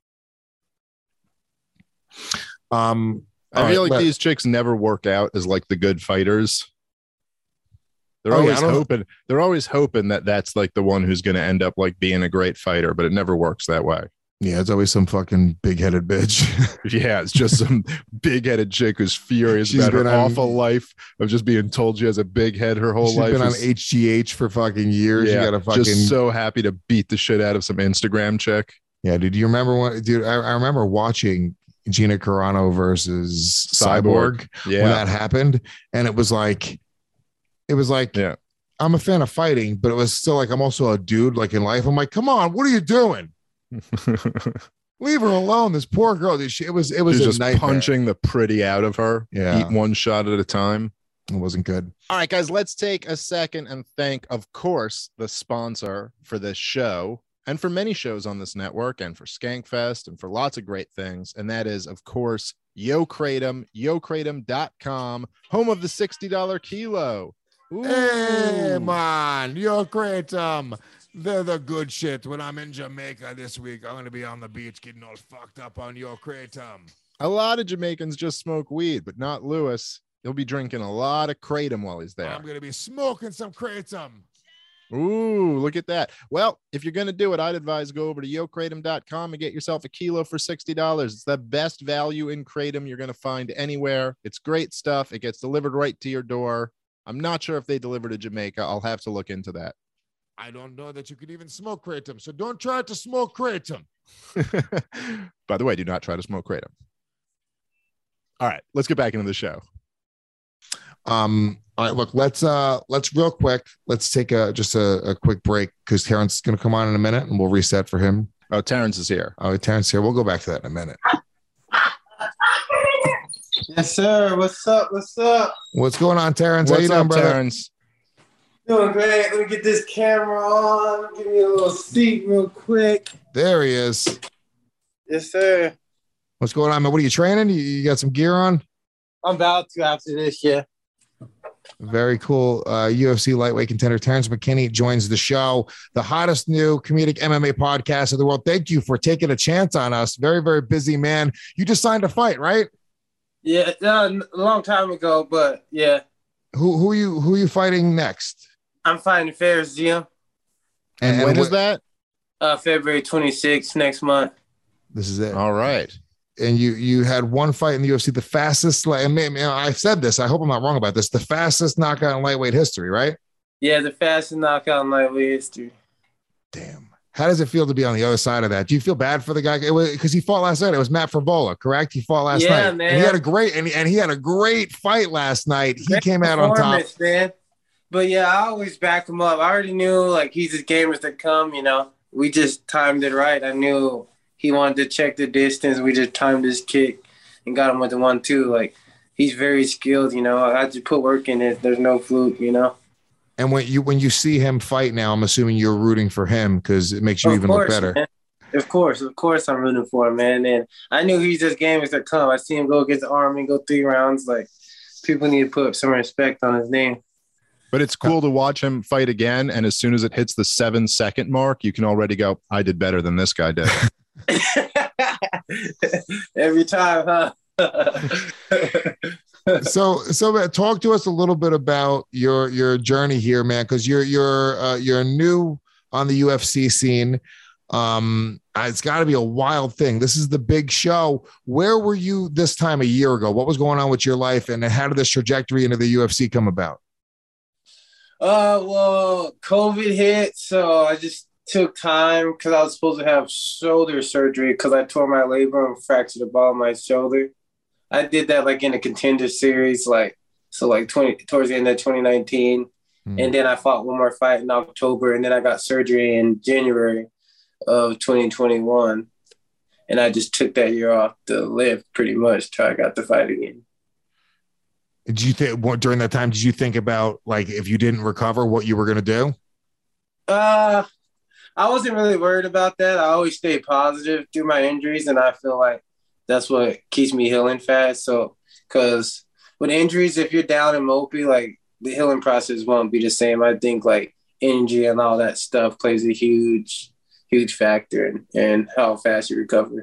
I feel like these chicks never work out as like the good fighters. They're always hoping that that's like the one who's going to end up like being a great fighter, but it never works that way. Yeah, it's always some fucking big-headed bitch. Yeah, it's just some big-headed chick who's furious about her awful life of just being told she has a big head her whole life. She's been on HGH for fucking years. Yeah, you gotta fucking just so happy to beat the shit out of some Instagram chick. Yeah, dude. You remember what? Dude, I remember watching Gina Carano versus Cyborg when that happened, and it was like, yeah, I'm a fan of fighting, but it was still like I'm also a dude, like in life. I'm like, come on, what are you doing? Leave her alone. This poor girl. It was just nightmare. Punching the pretty out of her. Yeah, eat one shot at a time. It wasn't good. All right, guys, let's take a second and thank, of course, the sponsor for this show and for many shows on this network and for Skankfest and for lots of great things. And that is, of course, Yo Kratom, YoKratom.com, home of the $60 kilo. Ooh. Hey, man, Yo Kratom. They're the good shit. When I'm in Jamaica this week, I'm going to be on the beach getting all fucked up on Yo Kratom. A lot of Jamaicans just smoke weed, but not Lewis. He'll be drinking a lot of Kratom while he's there. I'm going to be smoking some Kratom. Ooh, look at that. Well, if you're going to do it, I'd advise go over to YoKratom.com and get yourself a kilo for $60. It's the best value in Kratom you're going to find anywhere. It's great stuff. It gets delivered right to your door. I'm not sure if they deliver to Jamaica. I'll have to look into that. I don't know that you could even smoke Kratom, so don't try to smoke Kratom. By the way, do not try to smoke Kratom. All right, let's get back into the show. All right, look, let's real quick, let's take a quick break because Terrence is going to come on in a minute and we'll reset for him. Oh, Terrence is here. Oh, Terrence is here. We'll go back to that in a minute. Yes, sir. What's up? What's up? What's going on, Terrence? What's How you doing, up, brother? Terrence? Doing great. Let me get this camera on. Give me a little seat real quick. There he is. Yes, sir. What's going on, man? What are you training? You got some gear on? I'm about to after this, yeah. Very cool. UFC lightweight contender Terrence McKinney joins the show, the hottest new comedic MMA podcast of the world. Thank you for taking a chance on us. Very, very busy man. You just signed a fight, right? Yeah, a long time ago, but yeah. Who you fighting next? I'm fighting Ferris Jim. And when is that? February 26th next month. This is it. All right. And you had one fight in the UFC, the fastest. I said this. I hope I'm not wrong about this. The fastest knockout in lightweight history, right? Yeah, the fastest knockout in lightweight history. Damn. How does it feel to be on the other side of that? Do you feel bad for the guy? Because he fought last night. It was Matt Favola, correct? He fought last night. Man. And he had a great fight last night. He came out on top. Man. But yeah, I always back him up. I already knew like he's as gamers that come, you know. We just timed it right. I knew he wanted to check the distance. We just timed his kick and got him with the 1-2. Like he's very skilled, you know. I just put work in it. There's no fluke, you know. And when you see him fight now, I'm assuming you're rooting for him because it makes you look better. Man. Of course, I'm rooting for him, man. And I knew he's just gamers that come. I see him go against the Army, go 3 rounds. Like people need to put some respect on his name. But it's cool to watch him fight again. And as soon as it hits the 7-second mark, you can already go, I did better than this guy did. Every time, huh? So talk to us a little bit about your journey here, man, because you're new on the UFC scene. It's got to be a wild thing. This is the big show. Where were you this time a year ago? What was going on with your life, and how did this trajectory into the UFC come about? Well, COVID hit, so I just took time because I was supposed to have shoulder surgery because I tore my labrum and fractured the ball of my shoulder. I did that like in a Contender Series, towards the end of 2019. And then I fought one more fight in October, and then I got surgery in January of 2021. And I just took that year off to live pretty much till I got the fight again. Did you think during that time, did you think about like if you didn't recover, what you were going to do? I wasn't really worried about that. I always stay positive through my injuries, and I feel like that's what keeps me healing fast. So, because with injuries, if you're down and mopey, like the healing process won't be the same. I think like injury and all that stuff plays a huge factor in how fast you recover.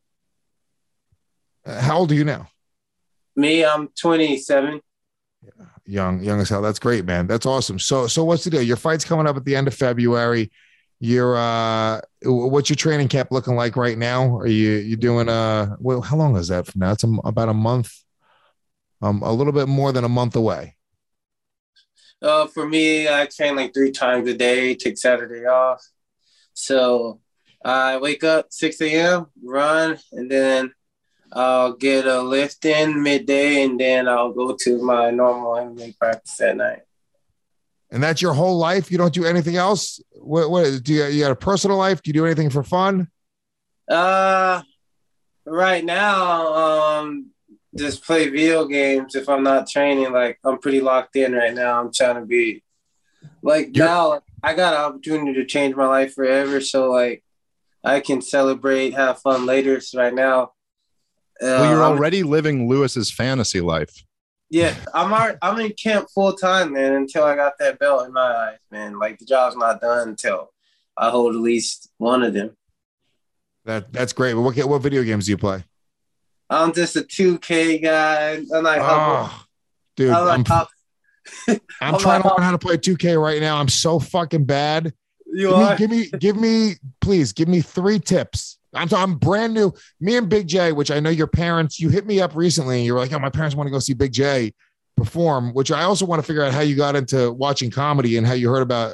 How old are you now? Me, I'm 27. Young as hell. That's great, man. That's awesome. So what's the deal? Your fight's coming up at the end of February. What's your training camp looking like right now? Are you doing well, how long is that from now? It's about a month, a little bit more than a month away. For me, I train like 3 times a day, take Saturday off. So I wake up 6 a.m., run, and then I'll get a lift in midday, and then I'll go to my normal MMA practice at night. And that's your whole life? You don't do anything else? What do you got a personal life? Do you do anything for fun? Right now, just play video games if I'm not training. Like, I'm pretty locked in right now. I'm trying to be like now I got an opportunity to change my life forever. So like I can celebrate, have fun later. So right now, well, you're already living Lewis's fantasy life. Yeah, I'm in camp full time, man, until I got that belt in my eyes, man. Like the job's not done until I hold at least one of them. That's great. But what video games do you play? I'm just a 2K guy. Dude, I'm trying to learn how to play 2K right now. I'm so fucking bad. Give me 3 tips. I'm brand new. Me and Big J, which I know your parents, you hit me up recently and you were like, oh, my parents want to go see Big J perform, which I also want to figure out how you got into watching comedy and how you heard about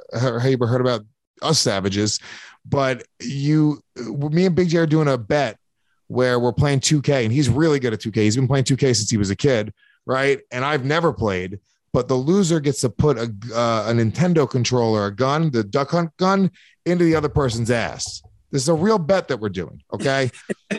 us savages. But me and Big J are doing a bet where we're playing 2K, and he's really good at 2K. He's been playing 2K since he was a kid, right? And I've never played, but the loser gets to put a Nintendo controller, a gun, the Duck Hunt gun, into the other person's ass. This is a real bet that we're doing, okay?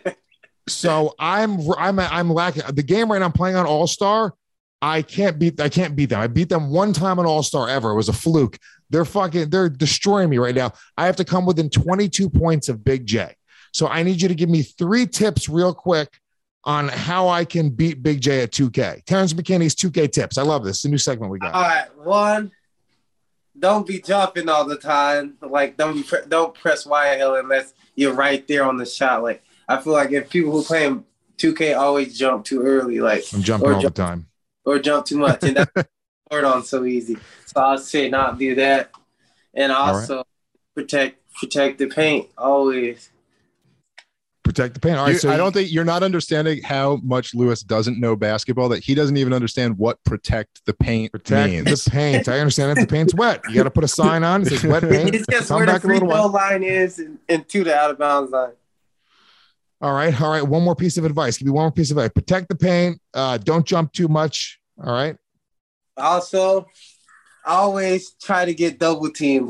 So I'm lacking. The game right now I'm playing on All-Star, I can't beat them. I beat them one time on All-Star ever. It was a fluke. They're destroying me right now. I have to come within 22 points of Big J. So I need you to give me 3 tips real quick on how I can beat Big J at 2K. Terrence McKinney's 2K tips. I love this. It's a new segment we got. All right. 1, don't be jumping all the time. Like, don't press YL unless you're right there on the shot. Like, I feel like if people who play 2K always jump too early, like I'm jumping all the time, or jump too much, and that's hard on so easy. So I'll say not do that, and also protect the paint always. Protect the paint. All right, I don't think you're not understanding how much Lewis doesn't know basketball, that he doesn't even understand what protect the paint means. The paint. I understand that the paint's wet. You got to put a sign on. It says wet paint. It's just where the free throw line is and to the out of bounds line. All right. One more piece of advice. Give me one more piece of advice. Protect the paint. Don't jump too much. All right. Also, always try to get double teamed.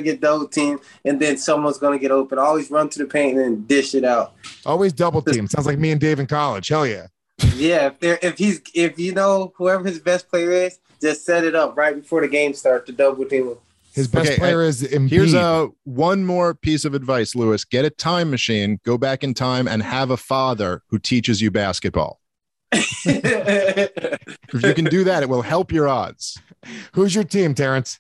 And then someone's going to get open. Always run to the paint and then dish it out. Always double team. Sounds like me and Dave in college. Hell yeah. Yeah. If you know whoever his best player is, just set it up right before the game starts to double team him. His best player is Embiid. Here's one more piece of advice, Lewis. Get a time machine, go back in time, and have a father who teaches you basketball. If you can do that, it will help your odds. Who's your team, Terrence?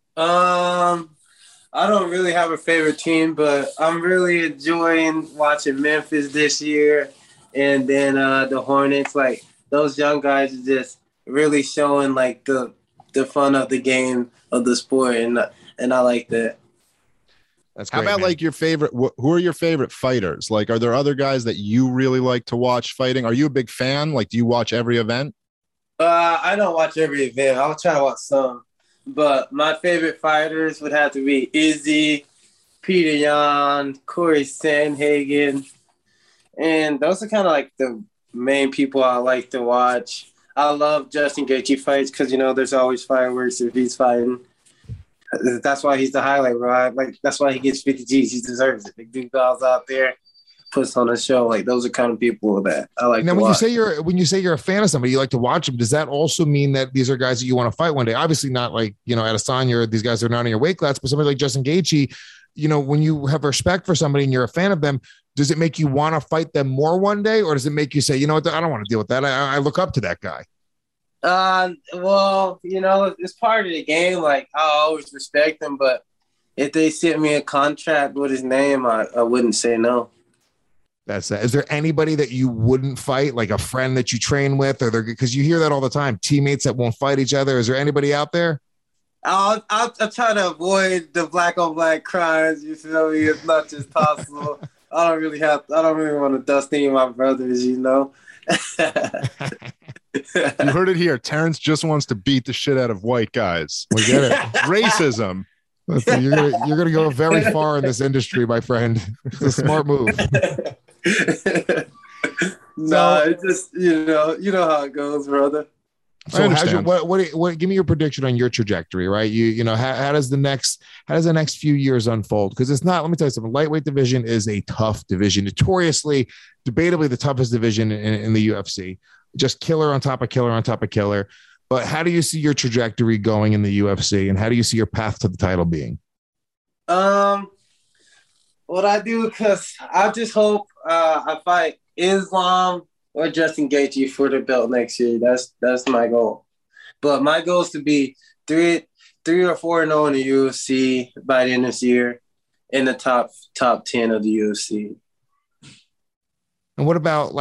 I don't really have a favorite team, but I'm really enjoying watching Memphis this year, and then the Hornets. Like those young guys are just really showing like the fun of the game of the sport, and I like that. That's How great, about man. like your favorite? Who are your favorite fighters? Like, are there other guys that you really like to watch fighting? Are you a big fan? Like, do you watch every event? I don't watch every event. I'll try to watch some. But my favorite fighters would have to be Izzy, Peter Yan, Corey Sandhagen. And those are kind of like the main people I like to watch. I love Justin Gaethje fights because, there's always fireworks if he's fighting. That's why he's the highlight, bro. That's why he gets 50 G's. He deserves it. Big dude goes out there, puts on a show. Like those are kind of people that I like. Now, to when watch. you say you're a fan of somebody, you like to watch them. Does that also mean that these are guys that you want to fight one day? Obviously, not like Adesanya. These guys are not in your weight class, but somebody like Justin Gaethje. When you have respect for somebody and you're a fan of them, does it make you want to fight them more one day, or does it make you say, you know what, I don't want to deal with that. I look up to that guy. Well, it's part of the game. Like I always respect them, but if they sent me a contract with his name, I wouldn't say no. That's that. Is there anybody that you wouldn't fight, like a friend that you train with, or because you hear that all the time, teammates that won't fight each other? Is there anybody out there? I'll try to avoid the black on black crimes. You feel me? As much as possible. I don't really want to dust any of my brothers. You heard it here. Terrence just wants to beat the shit out of white guys. We get it. Racism. Listen, you're gonna go very far in this industry, my friend. It's a smart move. No, it's just you know how it goes, brother. So what give me your prediction on your trajectory, right? How does the next few years unfold? Because it's not, let me tell you something, lightweight division is a tough division, notoriously, debatably the toughest division in the UFC. Just killer on top of killer on top of killer. But how do you see your trajectory going in the UFC, and how do you see your path to the title being? What I do, because I just hope I fight Islam or Justin Gaethje for the belt next year. That's my goal. But my goal is to be 3 or 4-0 in the UFC by the end of this year, in the top 10 of the UFC. And what about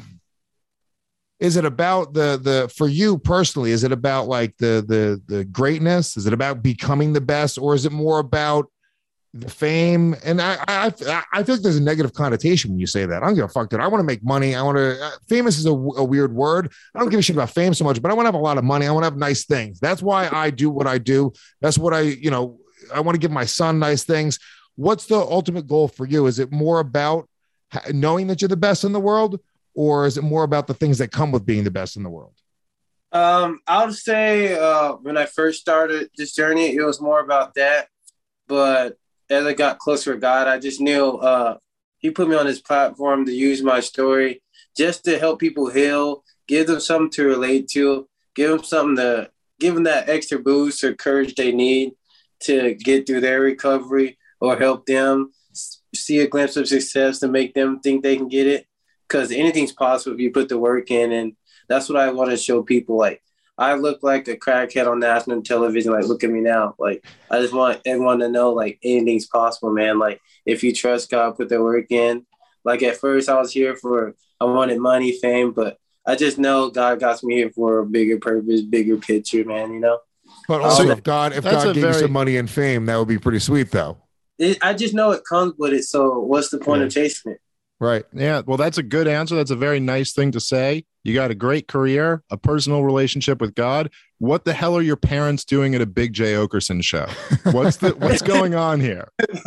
is it about the for you personally? Is it about like the greatness? Is it about becoming the best, or is it more about the fame? And I feel like there's a negative connotation when you say that. I don't give a fuck that I want to make money. I want to famous is a weird word. I don't give a shit about fame so much, but I want to have a lot of money. I want to have nice things. That's why I do what I do. That's what I want to give my son nice things. What's the ultimate goal for you? Is it more about knowing that you're the best in the world, or is it more about the things that come with being the best in the world? I would say when I first started this journey, it was more about that. But as I got closer to God, I just knew he put me on his platform to use my story just to help people heal, give them something to relate to, give them that extra boost or courage they need to get through their recovery, or help them see a glimpse of success to make them think they can get it. Because anything's possible if you put the work in. And that's what I want to show people. Like, I look like a crackhead on national television. Like, look at me now. Like, I just want everyone to know, like, anything's possible, man. Like, if you trust God, put the work in. Like, at first I was here I wanted money, fame, but I just know God got me here for a bigger purpose, bigger picture, man, But also, if God gave you some money and fame, that would be pretty sweet, though. I just know it comes with it. So what's the point of chasing it? Right. Yeah. Well, that's a good answer. That's a very nice thing to say. You got a great career, a personal relationship with God. What the hell are your parents doing at a Big J Okerson show? What's going on here?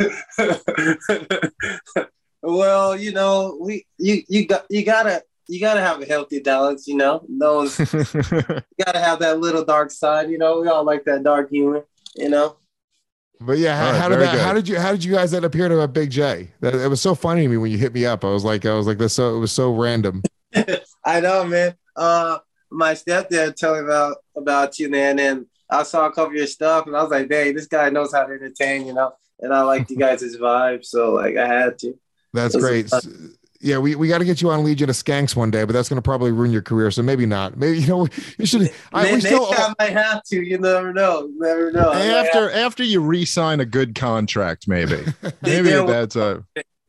Well, you gotta have a healthy balance. You gotta have that little dark side. We all like that dark humor. But yeah, how did you guys end up here to Big J? It was so funny to me when you hit me up. I was like, this. So it was so random. I know, man. My stepdad told me about you, man, and I saw a couple of your stuff, and I was like, "Dang, this guy knows how to entertain," And I liked you guys' vibe, so like I had to. That's great. Yeah, we got to get you on Legion of Skanks one day, but that's going to probably ruin your career. So maybe not. Maybe you should. I might have to. You never know. You never know. After you re-sign a good contract, maybe at that time.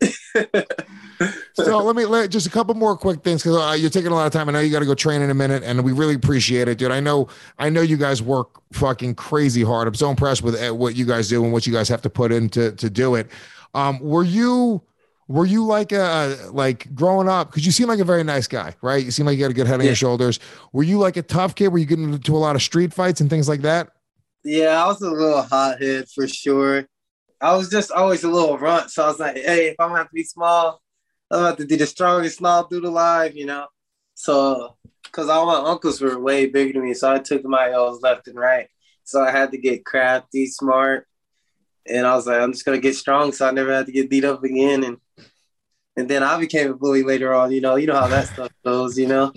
So let just a couple more quick things because you're taking a lot of time. I know you got to go train in a minute, and we really appreciate it, dude. I know you guys work fucking crazy hard. I'm so impressed with what you guys do and what you guys have to put in to do it. Were you like growing up? Because you seem like a very nice guy, right? You seem like you got a good head on your shoulders. Were you like a tough kid? Were you getting into a lot of street fights and things like that? Yeah, I was a little hothead for sure. I was just always a little runt. So I was like, hey, if I'm going to have to be small, I'm going to have to be the strongest small dude alive, you know? So, because all my uncles were way bigger than me. So I took my L's left and right. So I had to get crafty, smart. And I was like, I'm just going to get strong so I never had to get beat up again. And then I became a bully later on. You know how that stuff goes, you know?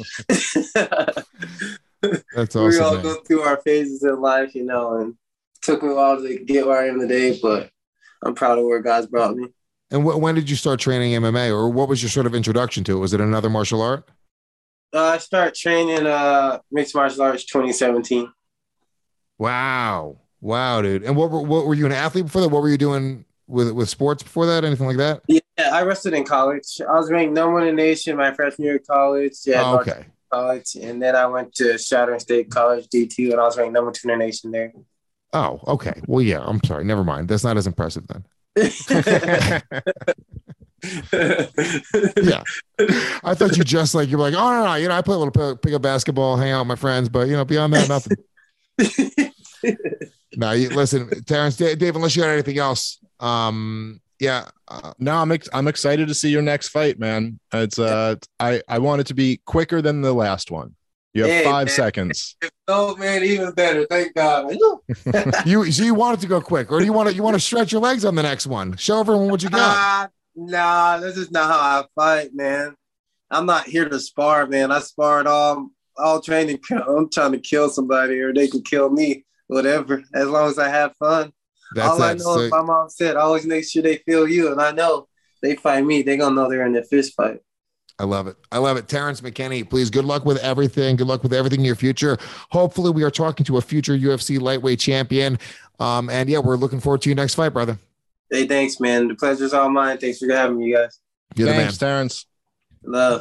That's awesome. We all go through our phases in life, you know, and it took me a while to get where I am today, but I'm proud of where God's brought me. And when did you start training MMA, or what was your sort of introduction to it? Was it another martial art? I started training mixed martial arts 2017. Wow, dude. And what were you an athlete before that? What were you doing with sports before that? Anything like that? Yeah, I wrestled in college. I was ranked number 1 in the nation my freshman year of college. Yeah, okay. College, and then I went to Shattering State College D2, and I was ranked number 2 in the nation there. Oh, okay. Well, yeah. I'm sorry. Never mind. That's not as impressive then. Yeah, I thought you were like, oh no, I play a little pickup basketball, hang out with my friends, but beyond that, nothing. No, listen, Terrence, Dave, unless you got anything else, yeah. No, I'm excited to see your next fight, man. It's I want it to be quicker than the last one. You have 5 seconds. Oh man, even better. Thank God. You want it to go quick, or do you want to stretch your legs on the next one? Show everyone what you got. Nah, this is not how I fight, man. I'm not here to spar, man. I spar it all training. I'm trying to kill somebody, or they can kill me, whatever. As long as I have fun. All I know is my mom said, always make sure they feel you, and I know they fight me, they're gonna know they're in a fist fight. I love it. Terrence McKinney, please, good luck with everything. Good luck with everything in your future. Hopefully we are talking to a future UFC lightweight champion. And yeah, we're looking forward to your next fight, brother. Hey, thanks, man. The pleasure's all mine. Thanks for having me, you guys. You're Thanks, the man. Terrence. Love.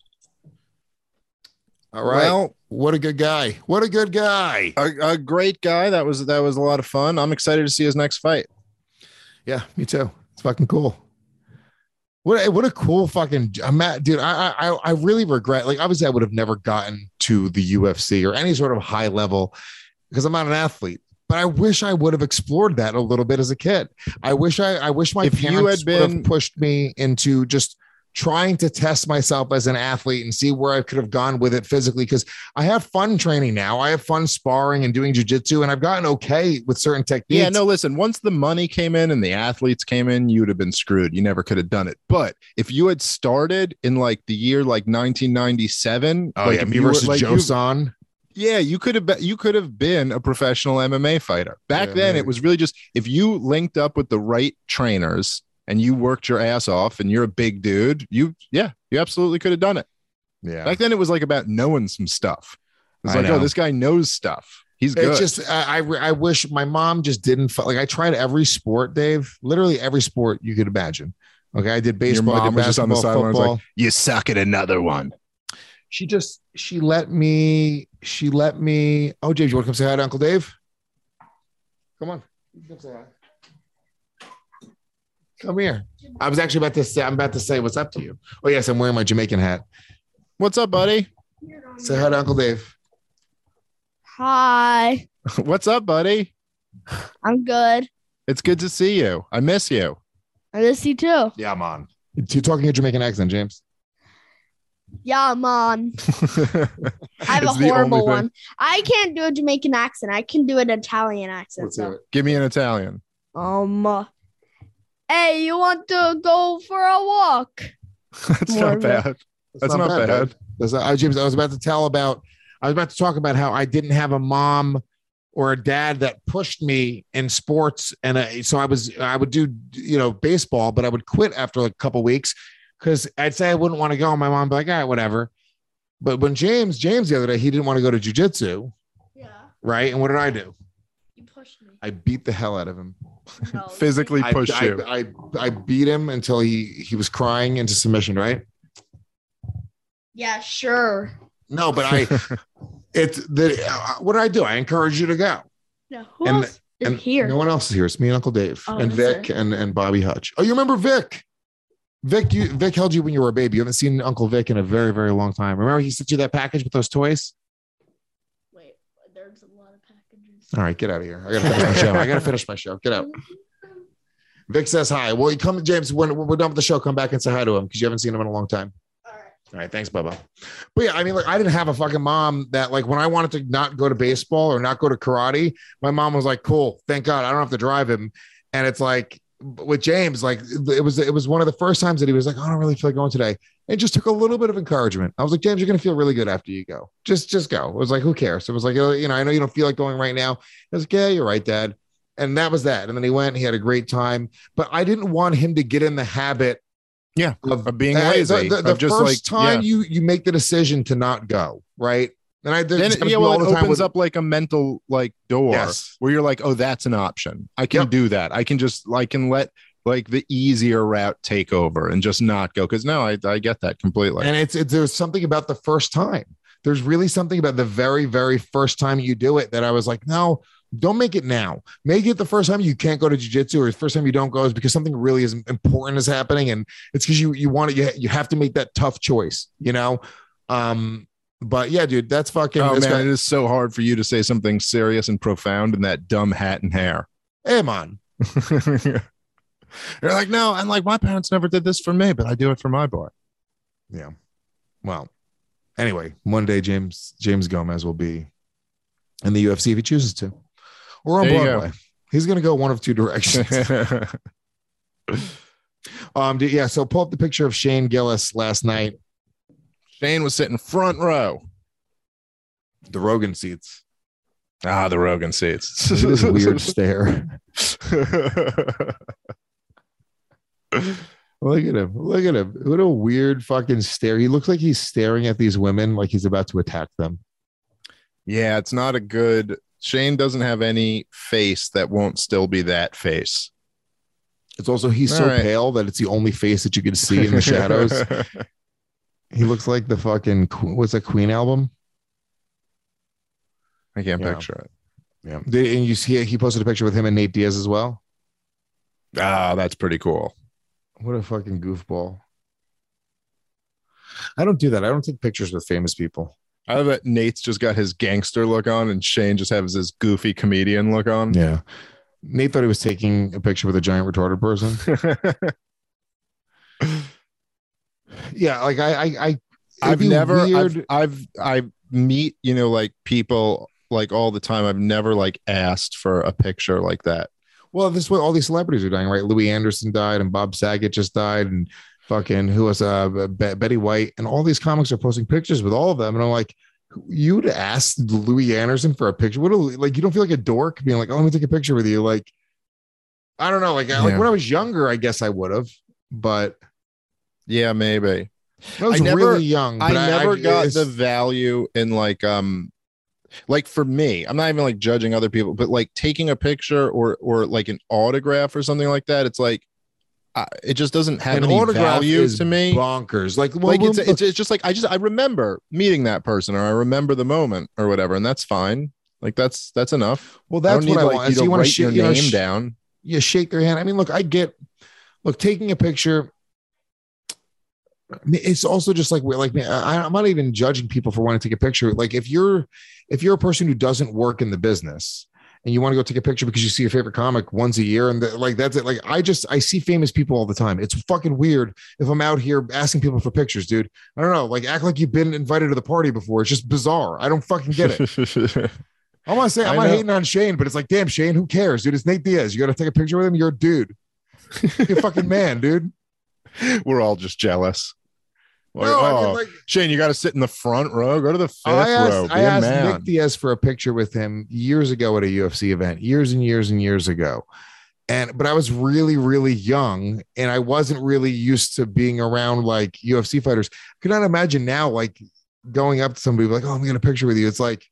All right. Well, what a good guy. What a good guy. A great guy. That was a lot of fun. I'm excited to see his next fight. Yeah, me too. It's fucking cool. What a cool fucking dude. I really regret, like, obviously I would have never gotten to the UFC or any sort of high level because I'm not an athlete, but I wish I would have explored that a little bit as a kid. I wish my parents would have pushed me into just trying to test myself as an athlete and see where I could have gone with it physically. Cause I have fun training now. I have fun sparring and doing jujitsu, and I've gotten okay with certain techniques. Yeah, no, listen, once the money came in and the athletes came in, you would have been screwed. You never could have done it. But if you had started in like the year, like 1997, me versus Joe Son. Yeah, you could have been a professional MMA fighter. Back then, it was really just, if you linked up with the right trainers and you worked your ass off and you're a big dude, you absolutely could have done it. Yeah. Back then it was like about knowing some stuff. It's like, oh, this guy knows stuff. He's good. It's just, I wish my mom just didn't like, I tried every sport, Dave, literally every sport you could imagine. Okay. I did baseball. Your mom I did was just on the sidelines football. like, you suck at another one. She let me, oh, James, you want to come say hi to Uncle Dave? Come on. Come say hi. Come here. I'm about to say what's up to you. Oh, yes, I'm wearing my Jamaican hat. What's up, buddy? Say hi to Uncle Dave. Hi. What's up, buddy? I'm good. It's good to see you. I miss you. I miss you too. Yeah, man. You're talking a Jamaican accent, James. Yeah, man. I have a horrible one. I can't do a Jamaican accent. I can do an Italian accent. Let's do it. Give me an Italian. Hey, you want to go for a walk? That's not bad. That's not bad. James, I was about to talk about how I didn't have a mom or a dad that pushed me in sports. And so I would do, baseball, but I would quit after like a couple of weeks because I'd say I wouldn't want to go. And my mom would be like, all right, whatever. But when James the other day, he didn't want to go to jujitsu. Yeah. Right. And what did I do? You pushed me. I beat the hell out of him. No, Physically pushed you. I beat him until he was crying into submission. Right. Yeah, sure. No, but what did I do? I encourage you to go. No, who else is here? No one else is here. It's me and Uncle Dave and is Vic and Bobby Hutch. Oh, you remember Vic? Vic held you when you were a baby. You haven't seen Uncle Vic in a very, very long time. Remember he sent you that package with those toys? Wait, there's a lot of packages. All right, get out of here. I gotta finish my show. Get out. Vic says hi. Well, you come, James, when we're done with the show, come back and say hi to him because you haven't seen him in a long time. All right, thanks, Bubba. But yeah, I mean, like, I didn't have a fucking mom that, like, when I wanted to not go to baseball or not go to karate, my mom was like, cool, thank God, I don't have to drive him. And it's like, with James, like, it was one of the first times that he was like, I don't really feel like going today. It just took a little bit of encouragement. I was like, James, you're going to feel really good after you go. Just go. It was like, who cares? It was like, you know, I know you don't feel like going right now. I was like, yeah, you're right, Dad. And that was that. And then he went, he had a great time, but I didn't want him to get in the habit of being lazy. The just first time you make the decision to not go, right? And it opens up like a mental like door where you're like, oh, that's an option. I can do that. I can let like the easier route take over and just not go. Cause no, I get that completely. And there's something about the first time. There's really something about the very, very first time you do it that I was like, no, don't make it now. Make it the first time you can't go to jiu-jitsu or the first time you don't go is because something really is important is happening. And it's because you want it, you have to make that tough choice, you know? But yeah, dude, that's fucking. Oh man, it is so hard for you to say something serious and profound in that dumb hat and hair. Hey, man. You're like, no, and like my parents never did this for me, but I do it for my boy. Yeah. Well, anyway, one day James Gomez will be in the UFC if he chooses to. Or on Broadway. He's going to go one of two directions. Yeah. So pull up the picture of Shane Gillis last night. Shane was sitting front row. The Rogan seats. Ah, the Rogan seats. This weird stare. Look at him. Look at him. What a weird fucking stare. He looks like he's staring at these women like he's about to attack them. Yeah, it's not a good. Shane doesn't have any face that won't still be that face. It's also he's so pale that it's the only face that you can see in the shadows. He looks like the fucking what's that Queen album? I can't picture it. Yeah. And you see he posted a picture with him and Nate Diaz as well. Ah, that's pretty cool. What a fucking goofball. I don't do that. I don't take pictures with famous people. I bet Nate's just got his gangster look on and Shane just has his goofy comedian look on. Yeah. Nate thought he was taking a picture with a giant retarded person. Yeah, like I meet, you know, like people like all the time. I've never like asked for a picture like that. Well, this is what all these celebrities are dying, right? Louis Anderson died and Bob Saget just died and fucking who was Betty White and all these comics are posting pictures with all of them. And I'm like, you'd ask Louis Anderson for a picture? Like, you don't feel like a dork being like, oh, let me take a picture with you. Like, I don't know. Like when I was younger, I guess I would have, but yeah, maybe. I was really young. But I never got the value in like for me, I'm not even like judging other people, but like taking a picture or like an autograph or something like that. It's like, it just doesn't have any value to me. Bonkers. Like it's just like, I remember meeting that person or I remember the moment or whatever. And that's fine. Like that's enough. Well, that's what I want. You want to write your name down. You shake their hand. I mean, look, taking a picture. It's also just like I'm not even judging people for wanting to take a picture. Like if you're a person who doesn't work in the business and you want to go take a picture because you see your favorite comic once a year and that's it. Like I see famous people all the time. It's fucking weird if I'm out here asking people for pictures, dude. I don't know. Like act like you've been invited to the party before. It's just bizarre. I don't fucking get it. I want to say I'm not hating on Shane, but it's like, damn, Shane, who cares, dude? It's Nate Diaz. You got to take a picture with him. You're a dude. You're a fucking man, dude. We're all just jealous. Like, Shane, you got to sit in the front row. Go to the fifth row. I asked Nick Diaz for a picture with him years ago at a UFC event, years and years and years ago. but I was really, really young, and I wasn't really used to being around like UFC fighters. I could not imagine now, like going up to somebody like, "Oh, I'm getting a picture with you." It's like,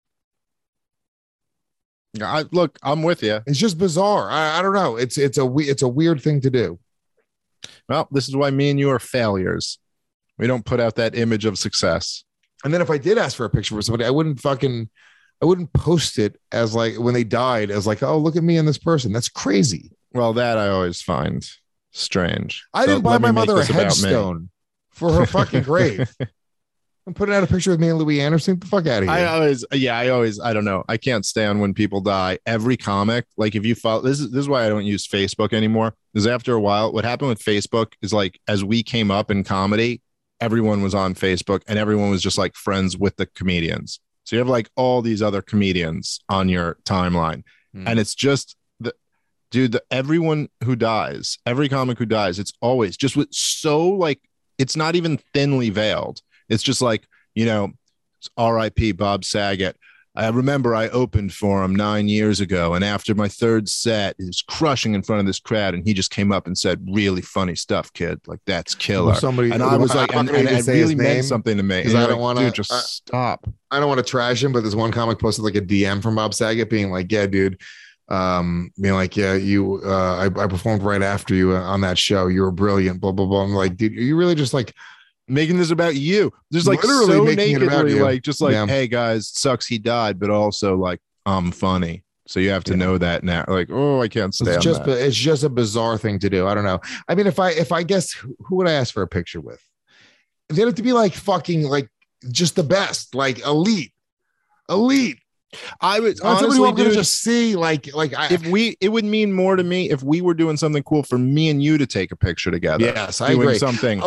Look, I'm with you. it's just bizarre. I don't know. It's a weird thing to do. Well, this is why me and you are failures. We don't put out that image of success. And then if I did ask for a picture for somebody, I wouldn't post it as like when they died as like, oh, look at me and this person. That's crazy. Well, that I always find strange. I didn't buy my mother a headstone for her fucking grave. I'm putting out a picture with me and Louis Anderson. Get the fuck out of here. I don't know. I can't stand when people die. Every comic, like if you follow, this is why I don't use Facebook anymore. Because after a while, what happened with Facebook is like, as we came up in comedy, everyone was on Facebook and everyone was just like friends with the comedians. So you have like all these other comedians on your timeline. And it's just everyone who dies, every comic who dies, it's always just with so like, it's not even thinly veiled. It's just like, you know, R.I.P. Bob Saget. I remember I opened for him 9 years ago. And after my third set, he was crushing in front of this crowd. And he just came up and said, really funny stuff, kid. Like, that's killer. And I was like, and it really meant something to me. Because I don't want to just stop. I don't want to trash him, but this one comic posted like a DM from Bob Saget being like, yeah, dude. Being like, yeah, you, I performed right after you on that show. You were brilliant, blah, blah, blah. I'm like, dude, are you really just like, making this about you? Just like literally so making it about nakedly, you. like just like, hey guys, sucks he died, but also like I'm funny, so you have to know that now. Like, oh, I can't stand that. It's just a bizarre thing to do. I don't know. I mean, if I guess, who would I ask for a picture with? They'd have to be like fucking like just the best, like elite. I would honestly, I'm gonna just see it would mean more to me if we were doing something cool for me and you to take a picture together. Yes, I agree. Something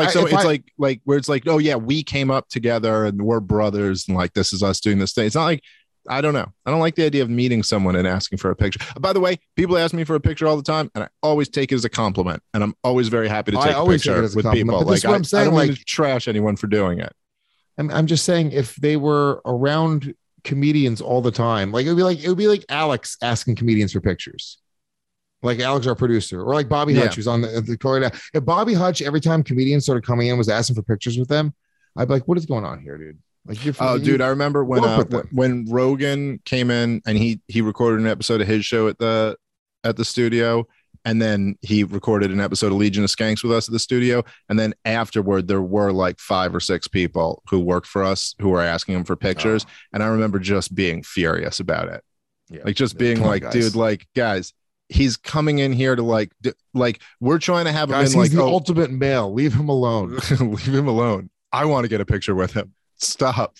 like where it's like, oh yeah, we came up together and we're brothers and like this is us doing this thing. It's not like, I don't know. I don't like the idea of meeting someone and asking for a picture. By the way, people ask me for a picture all the time, and I always take it as a compliment. And I'm always very happy to take a picture with people. Like I don't mean to trash anyone for doing it. I'm just saying, if they were around comedians all the time, like it would be like Alex asking comedians for pictures, like Alex, our producer, or like Bobby Hutch, who's on the corridor. If Bobby Hutch, every time comedians started coming in, was asking for pictures with them, I'd be like, what is going on here, dude? Like, dude, I remember when Rogan came in and he recorded an episode of his show at the studio. And then he recorded an episode of Legion of Skanks with us at the studio. And then afterward, there were like 5 or 6 people who worked for us who were asking him for pictures. Oh. And I remember just being furious about it. Yeah. Like just being like, guys. Dude, like, guys, he's coming in here to like we're trying to have him in like the ultimate male. Leave him alone. Leave him alone. I want to get a picture with him. Stop.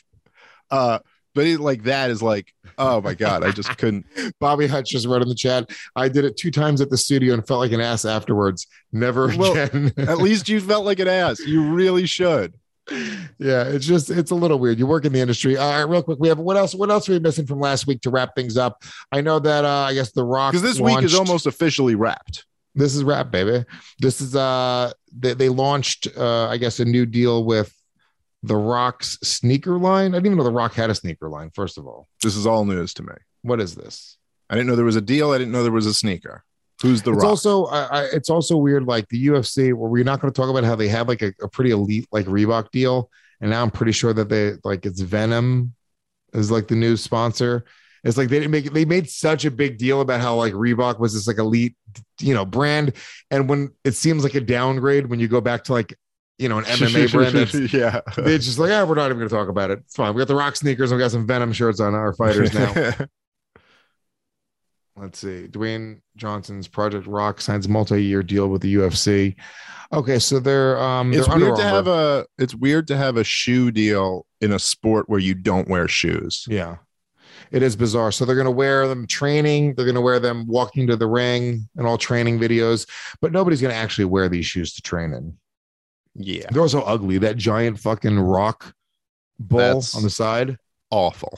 But it, like that is like, oh my God, I just couldn't. Bobby Hutch just wrote in the chat, I did it 2 times at the studio and felt like an ass afterwards. Never again. At least you felt like an ass. You really should. Yeah, it's a little weird. You work in the industry. All right, real quick, we have what else are we missing from last week to wrap things up? I know that I guess The Rock, because this week is almost officially wrapped. This is wrapped, baby. This is they launched I guess a new deal with The Rock's sneaker line. I didn't even know The Rock had a sneaker line, first of all. This is all news to me. What is this? I didn't know there was a deal. I didn't know there was a sneaker. Who's The Rock? It's also weird, like the UFC, where we're not going to talk about how they had like a pretty elite like Reebok deal. And now I'm pretty sure that they like it's Venom is like the new sponsor. It's like they made such a big deal about how like Reebok was this like elite, brand. And when it seems like a downgrade when you go back to like, an MMA brand. It's just like, we're not even going to talk about it. It's fine. We got The Rock sneakers and we got some Venom shirts on our fighters now. Let's see. Dwayne Johnson's Project Rock signs multi-year deal with the UFC. Okay, so they're it's weird to have a shoe deal in a sport where you don't wear shoes. Yeah. It is bizarre. So they're going to wear them training. They're going to wear them walking to the ring and all training videos, but nobody's going to actually wear these shoes to train in. Yeah, they're so ugly. That giant fucking rock bull on the side, awful.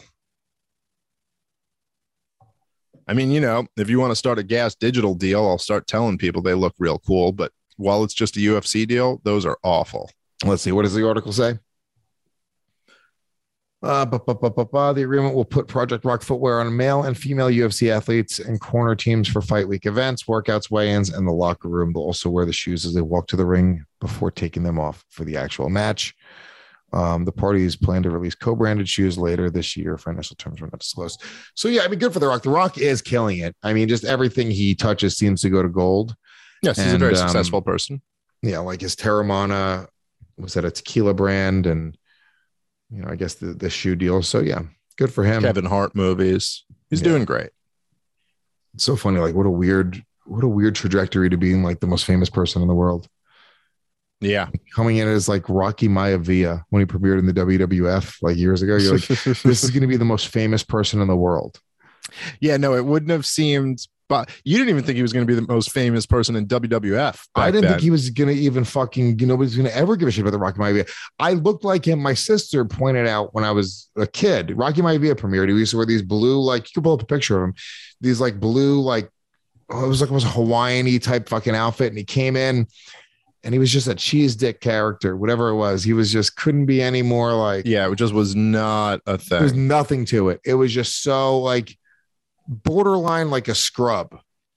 I mean, if you want to start a Gas Digital deal, I'll start telling people they look real cool. But while it's just a UFC deal, those are awful. Let's see. What does the article say? The agreement will put Project Rock footwear on male and female UFC athletes and corner teams for fight week events, workouts, weigh-ins, and the locker room. They'll also wear the shoes as they walk to the ring before taking them off for the actual match. The parties plan to release co-branded shoes later this year. Financial terms were not disclosed. So yeah, I mean, good for The Rock. The Rock is killing it. I mean, just everything he touches seems to go to gold. Yes, he's a very successful person. Yeah, like his Terramana was at a tequila brand, and I guess the shoe deal. So yeah, good for him. Kevin Hart movies. He's doing great. It's so funny. Like what a weird trajectory to being like the most famous person in the world. Yeah. Coming in as like Rocky Maivia when he premiered in the WWF like years ago. You're like, this is going to be the most famous person in the world. Yeah, no, it wouldn't have seemed, but you didn't even think he was going to be the most famous person in WWF. I didn't think he was going to even fucking, nobody's going to ever give a shit about the Rocky Maivia. I looked like him. My sister pointed out when I was a kid, Rocky Maivia premiered. He used to wear these blue, like, you could pull up a picture of him. These like blue, like, it was a Hawaiian-y type fucking outfit. And he came in and he was just a cheese dick character, whatever it was. He was just couldn't be any more like. Yeah, it just was not a thing. There's nothing to it. It was just so like borderline like a scrub.